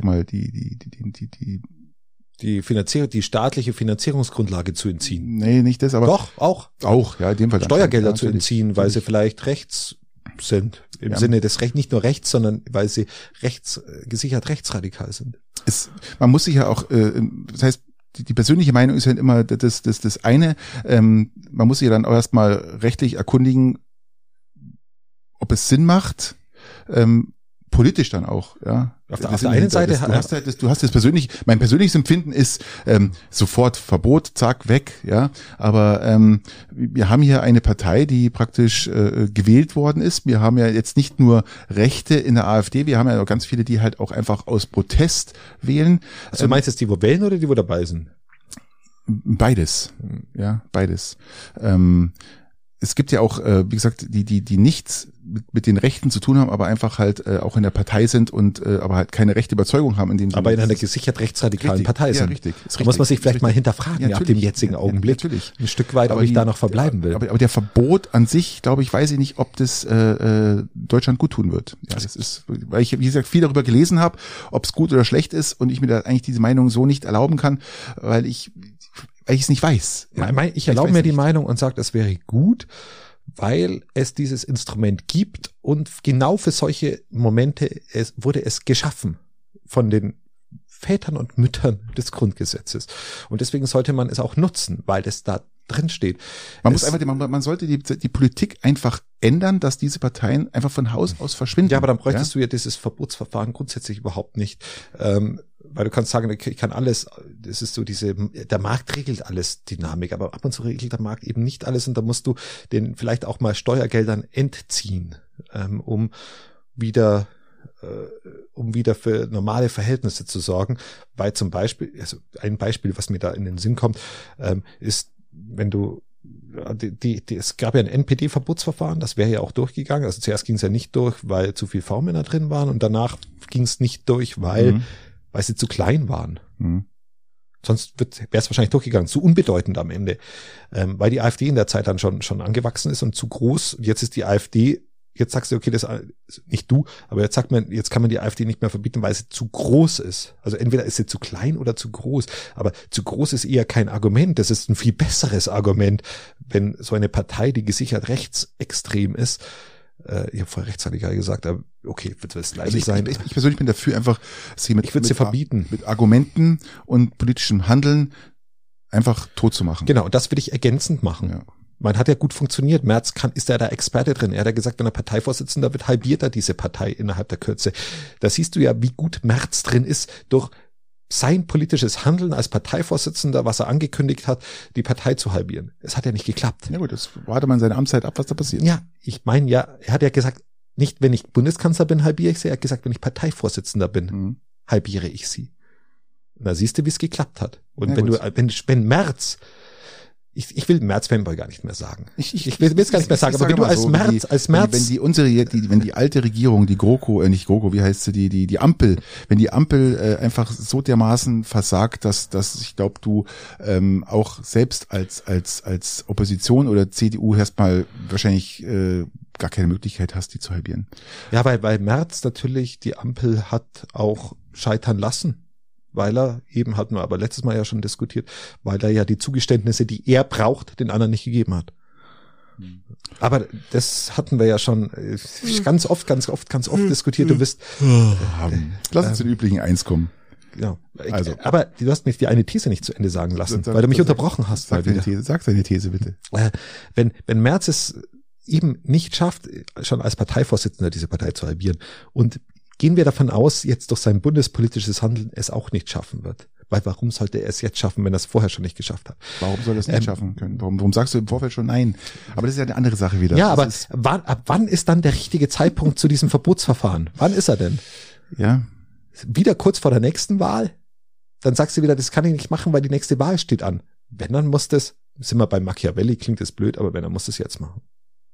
staatliche Finanzierungsgrundlage zu entziehen. Nee, nicht das, aber doch, auch, ja, in dem Fall Steuergelder zu entziehen, weil sie vielleicht rechts sind, im Sinne des nicht nur rechts, sondern weil sie gesichert rechtsradikal sind. Man muss sich ja auch, das heißt, die persönliche Meinung ist ja immer das eine, man muss sich ja dann auch erstmal rechtlich erkundigen, ob es Sinn macht, politisch dann auch, ja. Auf der einen Seite du hast das persönlich, mein persönliches Empfinden ist sofort Verbot, zack, weg, ja. Aber wir haben hier eine Partei, die praktisch gewählt worden ist. Wir haben ja jetzt nicht nur Rechte in der AfD, wir haben ja auch ganz viele, die halt auch einfach aus Protest wählen. Also du meinst jetzt die, wo wählen oder die, wo dabei sind? Beides, ja, beides. Es gibt ja auch, wie gesagt, die nichts mit den Rechten zu tun haben, aber einfach halt auch in der Partei sind und aber halt keine rechte Überzeugung haben. Aber in einer gesichert rechtsradikalen Partei sind. Ja, richtig. Da muss man sich vielleicht mal hinterfragen ab dem jetzigen Augenblick. Natürlich. Ein Stück weit, ob ich da noch verbleiben will. Aber der Verbot an sich, glaube ich, weiß ich nicht, ob das Deutschland gut tun wird. Ja, das ist, weil ich, wie gesagt, viel darüber gelesen habe, ob es gut oder schlecht ist und ich mir da eigentlich diese Meinung so nicht erlauben kann, weil ich es nicht weiß. Ja, ich erlaube mir die Meinung und sage, das wäre gut, weil es dieses Instrument gibt und genau für solche Momente wurde es geschaffen von den Vätern und Müttern des Grundgesetzes. Und deswegen sollte man es auch nutzen, weil es da drin steht. Man sollte die Politik einfach ändern, dass diese Parteien einfach von Haus aus verschwinden. Ja, aber dann bräuchtest du ja dieses Verbotsverfahren grundsätzlich überhaupt nicht. Weil du kannst sagen, ich kann alles, das ist so der Markt regelt alles Dynamik, aber ab und zu regelt der Markt eben nicht alles und da musst du den vielleicht auch mal Steuergeldern entziehen, um wieder für normale Verhältnisse zu sorgen, weil zum Beispiel, also ein Beispiel, was mir da in den Sinn kommt, ist, wenn du es gab ja ein NPD-Verbotsverfahren, das wäre ja auch durchgegangen. Also zuerst ging es ja nicht durch, weil zu viel V-Männer drin waren und danach ging es nicht durch, weil sie zu klein waren. Sonst wäre es wahrscheinlich durchgegangen, zu unbedeutend am Ende, weil die AfD in der Zeit dann schon angewachsen ist und zu groß. Jetzt ist die AfD, jetzt sagst du, okay, das nicht du, aber jetzt kann man die AfD nicht mehr verbieten, weil sie zu groß ist. Also entweder ist sie zu klein oder zu groß, aber zu groß ist eher kein Argument. Das ist ein viel besseres Argument, wenn so eine Partei, die gesichert rechtsextrem ist, ich habe vorher rechtsradikal gesagt, aber okay, wird das gleiche sein. Ich persönlich bin dafür einfach, ich würde sie verbieten. Mit Argumenten und politischem Handeln einfach tot zu machen. Genau, das würde ich ergänzend machen. Ja. Man hat ja gut funktioniert. Merz ist ja da Experte drin. Er hat ja gesagt, wenn er Parteivorsitzender wird, halbiert er diese Partei innerhalb der Kürze. Da siehst du ja, wie gut Merz drin ist, durch sein politisches Handeln als Parteivorsitzender, was er angekündigt hat, die Partei zu halbieren. Es hat ja nicht geklappt. Ja gut, das warte man seine Amtszeit ab, was da passiert. Ja, ich meine ja, er hat ja gesagt, nicht wenn ich Bundeskanzler bin, halbiere ich sie. Er hat gesagt, wenn ich Parteivorsitzender bin, halbiere ich sie. Und da siehst du, wie es geklappt hat. Und ja, wenn Merz, ich will Merz-Fanboy gar nicht mehr sagen. Ich will es gar nicht mehr sagen, aber wenn du als Merz, wenn die alte Regierung, die GroKo, nicht GroKo, wie heißt sie, die Ampel, wenn die Ampel einfach so dermaßen versagt, dass ich glaube, du auch selbst als Opposition oder CDU erstmal wahrscheinlich gar keine Möglichkeit hast, die zu halbieren. Ja, weil Merz natürlich die Ampel hat auch scheitern lassen. weil er eben, hatten wir aber letztes Mal ja schon diskutiert, weil er ja die Zugeständnisse, die er braucht, den anderen nicht gegeben hat. Aber das hatten wir ja schon ganz oft diskutiert. Du wirst, lass uns zu den üblichen 1 kommen. Ja, also. Aber du hast mich die eine These nicht zu Ende sagen lassen, weil du mich unterbrochen hast. Sag deine These bitte. Wenn Merz es eben nicht schafft, schon als Parteivorsitzender diese Partei zu halbieren, und gehen wir davon aus, jetzt durch sein bundespolitisches Handeln es auch nicht schaffen wird. Weil warum sollte er es jetzt schaffen, wenn er es vorher schon nicht geschafft hat? Warum soll er es nicht schaffen können? Warum sagst du im Vorfeld schon nein? Aber das ist ja eine andere Sache wieder. Ja, aber ab wann ist dann der richtige Zeitpunkt zu diesem Verbotsverfahren? Wann ist er denn? Ja. Wieder kurz vor der nächsten Wahl? Dann sagst du wieder, das kann ich nicht machen, weil die nächste Wahl steht an. Wenn, dann muss das, sind wir bei Machiavelli, klingt das blöd, aber wenn, dann muss das jetzt machen.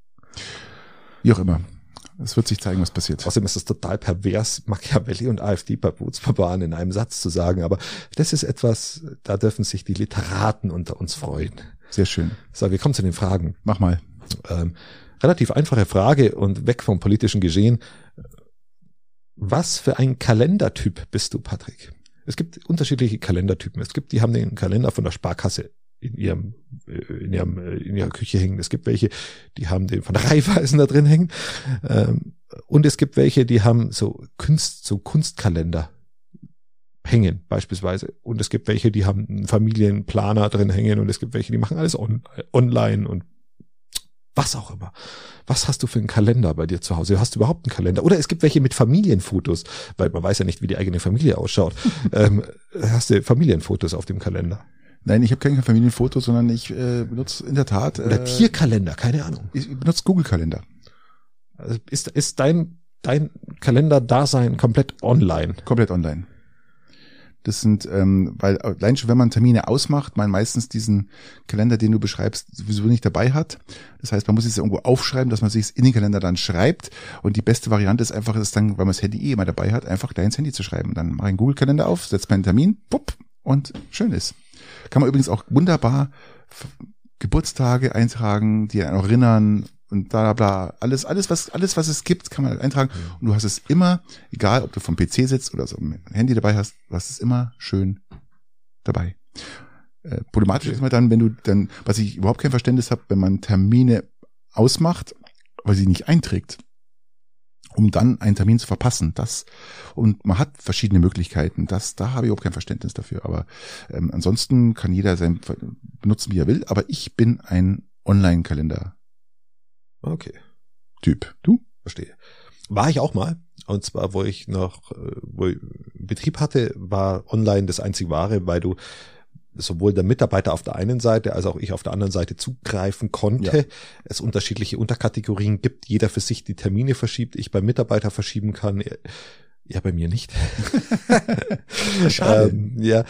Wie auch immer. Es wird sich zeigen, was passiert. Außerdem ist es total pervers, Machiavelli und AfD-Verbotsverfahren in einem Satz zu sagen. Aber das ist etwas, da dürfen sich die Literaten unter uns freuen. Sehr schön. So, wir kommen zu den Fragen. Mach mal. Relativ einfache Frage und weg vom politischen Geschehen. Was für ein Kalendertyp bist du, Patrick? Es gibt unterschiedliche Kalendertypen. Es gibt, die haben den Kalender von der Sparkasse in ihrer Küche hängen. Es gibt welche, die haben den von der Raiffeisen da drin hängen. Und es gibt welche, die haben so Kunstkalender hängen, beispielsweise. Und es gibt welche, die haben einen Familienplaner drin hängen. Und es gibt welche, die machen alles online und was auch immer. Was hast du für einen Kalender bei dir zu Hause? Hast du überhaupt einen Kalender? Oder es gibt welche mit Familienfotos, weil man weiß ja nicht, wie die eigene Familie ausschaut. Hast du Familienfotos auf dem Kalender? Nein, ich habe kein Familienfoto, sondern ich benutze in der Tat... Oder Tierkalender, keine Ahnung. Ich benutze Google-Kalender. Also ist dein Kalenderdasein komplett online? Komplett online. Das sind, weil allein schon, wenn man Termine ausmacht, man meistens diesen Kalender, den du beschreibst, sowieso nicht dabei hat. Das heißt, man muss es irgendwo aufschreiben, dass man sich in den Kalender dann schreibt. Und die beste Variante ist einfach, ist dann, weil man das Handy immer dabei hat, einfach gleich ins Handy zu schreiben. Dann mache ich einen Google-Kalender auf, setze meinen Termin, pupp, und schön ist. Kann man übrigens auch wunderbar Geburtstage eintragen, die einen auch erinnern und bla bla. Alles, was es gibt, kann man eintragen. Und du hast es immer, egal ob du vom PC sitzt oder so ein Handy dabei hast, du hast es immer schön dabei. Problematisch ist mal dann, wenn du dann, was ich überhaupt kein Verständnis habe, wenn man Termine ausmacht, aber sie nicht einträgt, um dann einen Termin zu verpassen. Und man hat verschiedene Möglichkeiten. Da habe ich überhaupt kein Verständnis dafür. Aber ansonsten kann jeder sein benutzen, wie er will. Aber ich bin ein Online-Kalender. Okay. Typ. Du? Verstehe. War ich auch mal. Und zwar, wo ich Betrieb hatte, war online das einzig Wahre, weil du sowohl der Mitarbeiter auf der einen Seite als auch ich auf der anderen Seite zugreifen konnte. Ja. Es unterschiedliche Unterkategorien gibt, jeder für sich die Termine verschiebt, ich beim Mitarbeiter verschieben kann. Ja, bei mir nicht. Schade.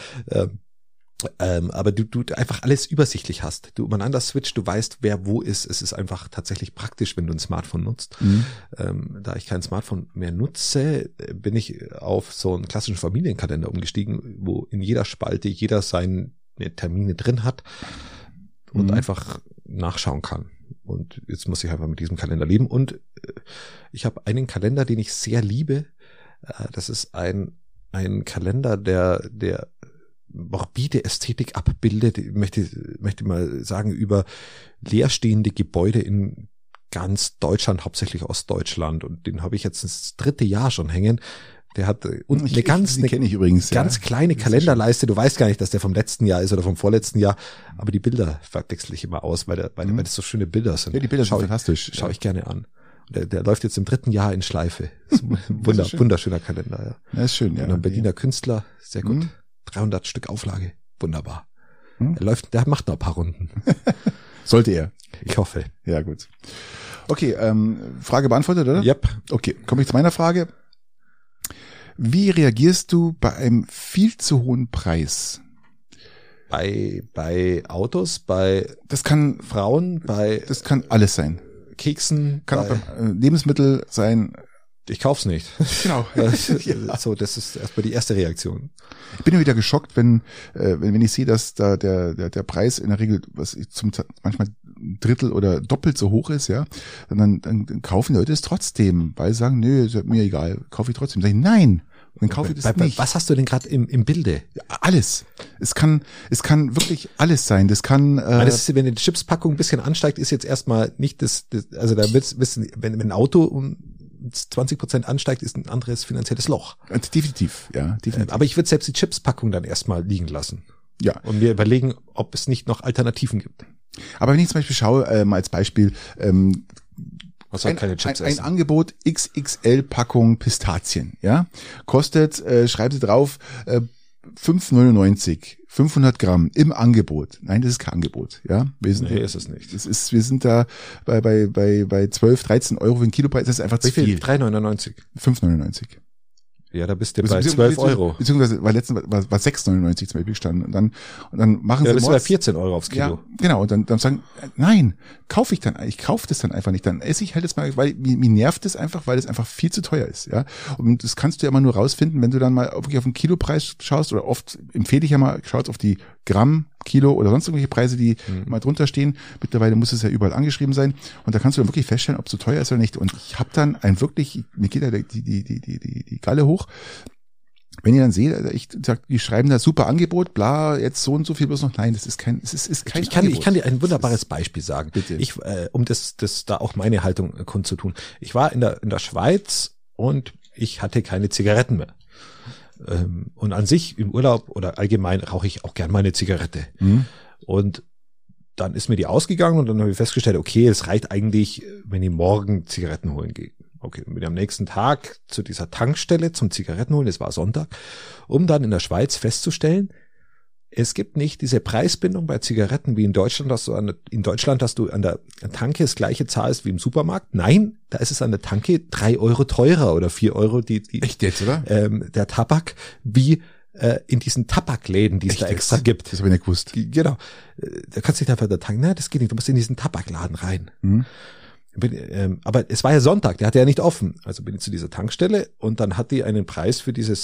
Aber du einfach alles übersichtlich hast. Du übereinander switcht, du weißt, wer wo ist. Es ist einfach tatsächlich praktisch, wenn du ein Smartphone nutzt. Da ich kein Smartphone mehr nutze, bin ich auf so einen klassischen Familienkalender umgestiegen, wo in jeder Spalte jeder seine Termine drin hat und einfach nachschauen kann. Und jetzt muss ich einfach mit diesem Kalender leben. Und ich habe einen Kalender, den ich sehr liebe. Das ist ein Kalender, der morbide Ästhetik abbildet, ich möchte mal sagen, über leerstehende Gebäude in ganz Deutschland, hauptsächlich Ostdeutschland. Und den habe ich jetzt das 3. Jahr schon hängen. Der hat eine ganz kleine Kalenderleiste. Du weißt gar nicht, dass der vom letzten Jahr ist oder vom vorletzten Jahr. Aber die Bilder verwechsel ich immer aus, weil das so schöne Bilder sind. Ja, die Bilder sind fantastisch. Schaue ich gerne an. Der läuft jetzt im 3. Jahr in Schleife. Das ist ein wunderschöner Kalender. Ja. Das ist schön, ja. Und ein Berliner Künstler, sehr gut. 300 Stück Auflage. Wunderbar. Der macht noch ein paar Runden. Sollte er. Ich hoffe. Ja, gut. Okay, Frage beantwortet, oder? Yep. Okay, komme ich zu meiner Frage. Wie reagierst du bei einem viel zu hohen Preis? Bei Autos, bei das kann Frauen, das kann alles sein. Keksen, kann auch beim Lebensmittel sein. Ich kauf's nicht. Genau. Ja. So, das ist erstmal die erste Reaktion. Ich bin ja wieder geschockt, wenn ich sehe, dass da der Preis in der Regel manchmal Drittel oder doppelt so hoch ist, ja, dann kaufen die Leute es trotzdem, weil sie sagen, nö, ist mir egal, kaufe ich trotzdem. Sag ich, nein, dann kaufe ich das nicht. Was hast du denn gerade im Bilde? Ja, alles. Es kann wirklich alles sein. Das kann. Das ist, wenn die Chipspackung ein bisschen ansteigt, ist jetzt erstmal nicht also da wird's wissen, wenn ein Auto um 20% ansteigt, ist ein anderes finanzielles Loch. Definitiv, ja. Definitiv. Aber ich würde selbst die Chipspackung dann erstmal liegen lassen. Ja. Und mir überlegen, ob es nicht noch Alternativen gibt. Aber wenn ich zum Beispiel schaue, mal als Beispiel, was soll keine Chips ein Angebot XXL-Packung Pistazien, ja, kostet, schreiben Sie drauf, 5,99, 500 Gramm im Angebot. Nein, das ist kein Angebot, ja. Nee, ist es nicht. Wir sind da bei 12, 13 Euro für den Kilopreis, das ist einfach zu viel. 3,99. 5,99. Ja, da bist du bei 12 Euro. Beziehungsweise war letztens war 6,99 zum Beispiel gestanden. Und dann machen sie das ist bei 14 Euro aufs Kilo. Ja, genau. Und dann sagen, nein, ich kaufe das dann einfach nicht. Dann esse ich halt das mal, weil mir nervt es einfach, weil es einfach viel zu teuer ist, ja. Und das kannst du ja immer nur rausfinden, wenn du dann mal wirklich auf den Kilopreis schaust, oder oft empfehle ich ja mal, schaut auf die Gramm, Kilo oder sonst irgendwelche Preise, die mal drunter stehen. Mittlerweile muss es ja überall angeschrieben sein. Und da kannst du dann wirklich feststellen, ob es so teuer ist oder nicht. Und ich habe dann mir geht da die Galle hoch. Wenn ihr dann seht, die schreiben da super Angebot, bla, jetzt so und so viel bloß noch. Nein, das ist kein Angebot. Ich kann dir ein wunderbares Beispiel sagen. Bitte. Um das da auch meine Haltung kundzutun. Ich war in der Schweiz und ich hatte keine Zigaretten mehr. Und an sich im Urlaub oder allgemein rauche ich auch gern mal eine Zigarette. Und dann ist mir die ausgegangen und dann habe ich festgestellt, okay, es reicht eigentlich, wenn ich morgen Zigaretten holen gehe. Okay, dann bin ich am nächsten Tag zu dieser Tankstelle zum Zigaretten holen, es war Sonntag, um dann in der Schweiz festzustellen, es gibt nicht diese Preisbindung bei Zigaretten wie in Deutschland, dass du an der Tanke das gleiche zahlst wie im Supermarkt. Nein, da ist es an der Tanke 3 Euro teurer oder 4 Euro Echt jetzt, oder? Der Tabak, wie in diesen Tabakläden, die es da extra gibt. Das habe ich nicht gewusst. Genau. Da kannst du nicht einfach da tanken. Nein, das geht nicht. Du musst in diesen Tabakladen rein. Aber es war ja Sonntag, der hatte ja nicht offen. Also bin ich zu dieser Tankstelle und dann hat die einen Preis für diesen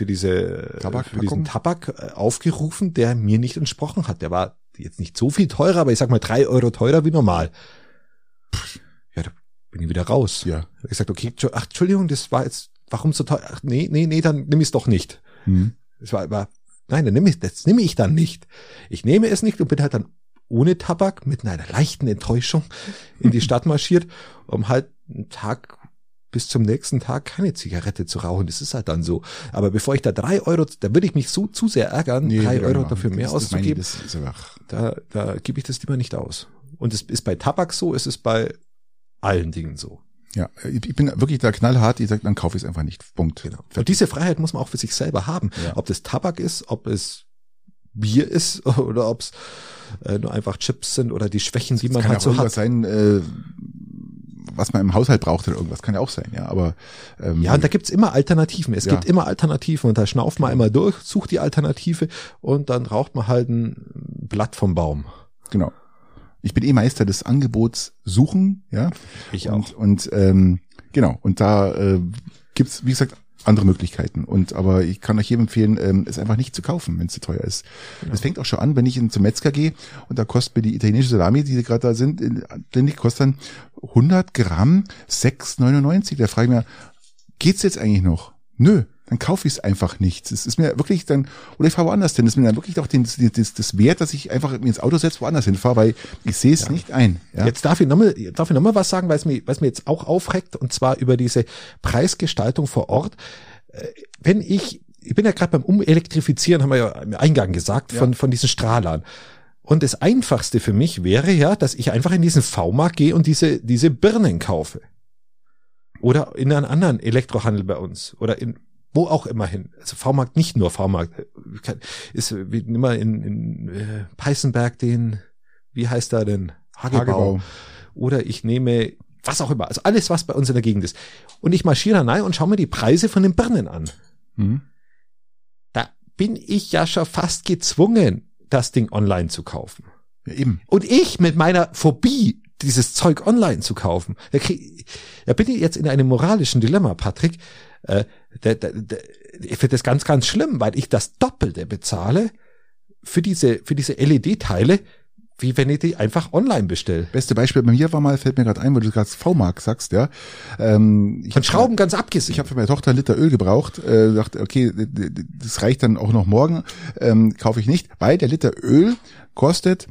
Tabak aufgerufen, der mir nicht entsprochen hat. Der war jetzt nicht so viel teurer, aber ich sag mal 3 Euro teurer wie normal. Ja, da bin ich wieder raus. Ja. Ich gesagt, okay, Entschuldigung, das war jetzt, warum so teuer? Ach, nee, dann nimm ich es doch nicht. Das war, nein, das nehme ich dann nicht. Ich nehme es nicht und bin halt dann ohne Tabak mit einer leichten Enttäuschung in die Stadt marschiert, um halt einen Tag bis zum nächsten Tag keine Zigarette zu rauchen. Das ist halt dann so. Aber bevor ich da 3 Euro, da würde ich mich zu sehr ärgern, 3 Euro dafür mehr auszugeben. Da gebe ich das lieber nicht aus. Und es ist bei Tabak so, es ist bei allen Dingen so. Ja, ich bin wirklich da knallhart, ich sage, dann kaufe ich es einfach nicht. Punkt. Genau. Und diese Freiheit muss man auch für sich selber haben. Ja. Ob das Tabak ist, ob es Bier ist oder ob es nur einfach Chips sind oder die Schwächen, die man halt so hat. Das kann ja auch irgendwas sein, was man im Haushalt braucht oder irgendwas, kann ja auch sein, ja. Aber ja, und da gibt's immer Alternativen. Es gibt immer Alternativen und da schnauft man immer durch, sucht die Alternative und dann raucht man halt ein Blatt vom Baum. Genau. Ich bin Meister des Angebots suchen, ja. Ich auch. Und genau, und da gibt's, wie gesagt, andere Möglichkeiten. Aber ich kann euch jedem empfehlen, es einfach nicht zu kaufen, wenn es zu teuer ist. Genau. Das fängt auch schon an, wenn ich zum Metzger gehe und da kostet mir die italienische Salami, die gerade da sind, kostet dann 100 Gramm 6,99. Da frage ich mich, geht's jetzt eigentlich noch? Nö. Dann kaufe ich es einfach nicht. Es ist mir wirklich dann, oder ich fahre woanders hin. Es ist mir dann wirklich auch das Wert, dass ich einfach ins Auto setze, woanders hinfahre, weil ich sehe es nicht ein. Ja? Jetzt darf ich noch mal was sagen, weil es mir jetzt auch aufregt, und zwar über diese Preisgestaltung vor Ort. Ich bin ja gerade beim Umelektrifizieren, haben wir ja im Eingang gesagt, von diesen Strahlern. Und das Einfachste für mich wäre ja, dass ich einfach in diesen V-Markt gehe und diese Birnen kaufe. Oder in einen anderen Elektrohandel bei uns. Oder wo auch immer hin. Also V-Markt, nicht nur V-Markt. Ist wie immer in Peißenberg wie heißt da denn? Hagebau. Oder ich nehme was auch immer. Also alles, was bei uns in der Gegend ist. Und ich marschiere da rein und schaue mir die Preise von den Birnen an. Da bin ich ja schon fast gezwungen, das Ding online zu kaufen. Ja, eben. Und ich mit meiner Phobie, dieses Zeug online zu kaufen. Da bin ich jetzt in einem moralischen Dilemma, Patrick. Ich finde das ganz, ganz schlimm, weil ich das Doppelte bezahle für diese LED-Teile, wie wenn ich die einfach online bestelle. Beste Beispiel bei mir war mal, fällt mir gerade ein, weil du gerade V-Mark sagst, ja. Von Schrauben ganz abgesehen. Ich habe für meine Tochter 1 Liter Öl gebraucht, dachte, okay, das reicht dann auch noch morgen, kaufe ich nicht, weil der Liter Öl kostet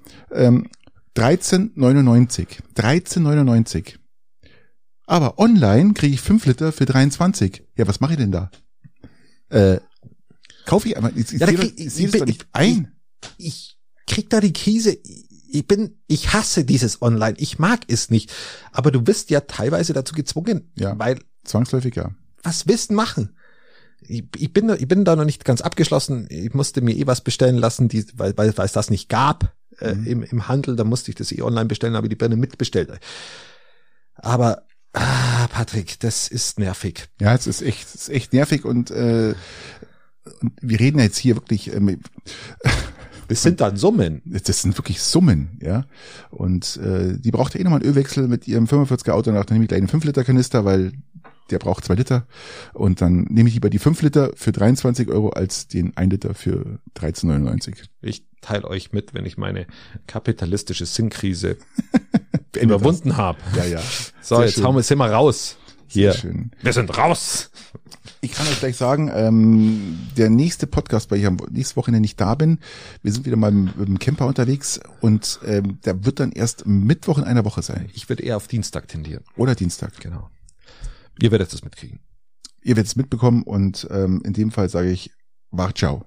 13,99. 13,99. Aber online kriege ich 5 Liter für 23. Ja, was mache ich denn da? Kaufe ich einmal, ich sehe das doch nicht ein. Ich krieg da die Krise. Ich hasse dieses Online. Ich mag es nicht. Aber du wirst ja teilweise dazu gezwungen. Ja. Weil, zwangsläufig, ja. Was willst du machen? Ich bin da noch nicht ganz abgeschlossen. Ich musste mir was bestellen lassen, weil es das nicht gab im Handel. Da musste ich das online bestellen, habe ich die Birne mitbestellt. Aber Patrick, das ist nervig. Ja, es ist echt nervig und wir reden ja jetzt hier wirklich. Das sind dann Summen. Das sind wirklich Summen, ja. Und die braucht ja nochmal einen Ölwechsel mit ihrem 45er Auto. Dann nehme ich gleich einen 5-Liter-Kanister, weil der braucht 2 Liter. Und dann nehme ich lieber die 5 Liter für 23 € als den 1 Liter für 13,99. Ich teile euch mit, wenn ich meine kapitalistische Sinnkrise überwunden habe. Ja, ja. So, sehr jetzt schön. sind wir raus. Hier. Sehr schön. Wir sind raus. Ich kann euch gleich sagen, der nächste Podcast, weil ich am nächsten Wochenende nicht da bin, wir sind wieder mal mit dem Camper unterwegs und der wird dann erst Mittwoch in einer Woche sein. Ich würde eher auf Dienstag tendieren. Oder Dienstag. Genau. Ihr werdet es mitkriegen. Ihr werdet es mitbekommen und in dem Fall sage ich, war ciao.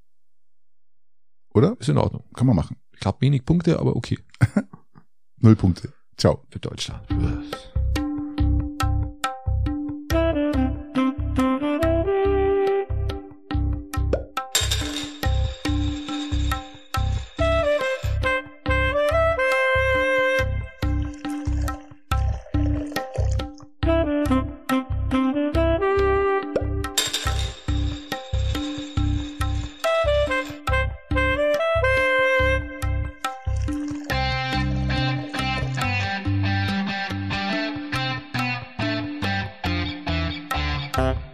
Oder? Ist in Ordnung. Kann man machen. Ich glaube wenig Punkte, aber okay. 0 Punkte. Ciao. Für Deutschland. Bye.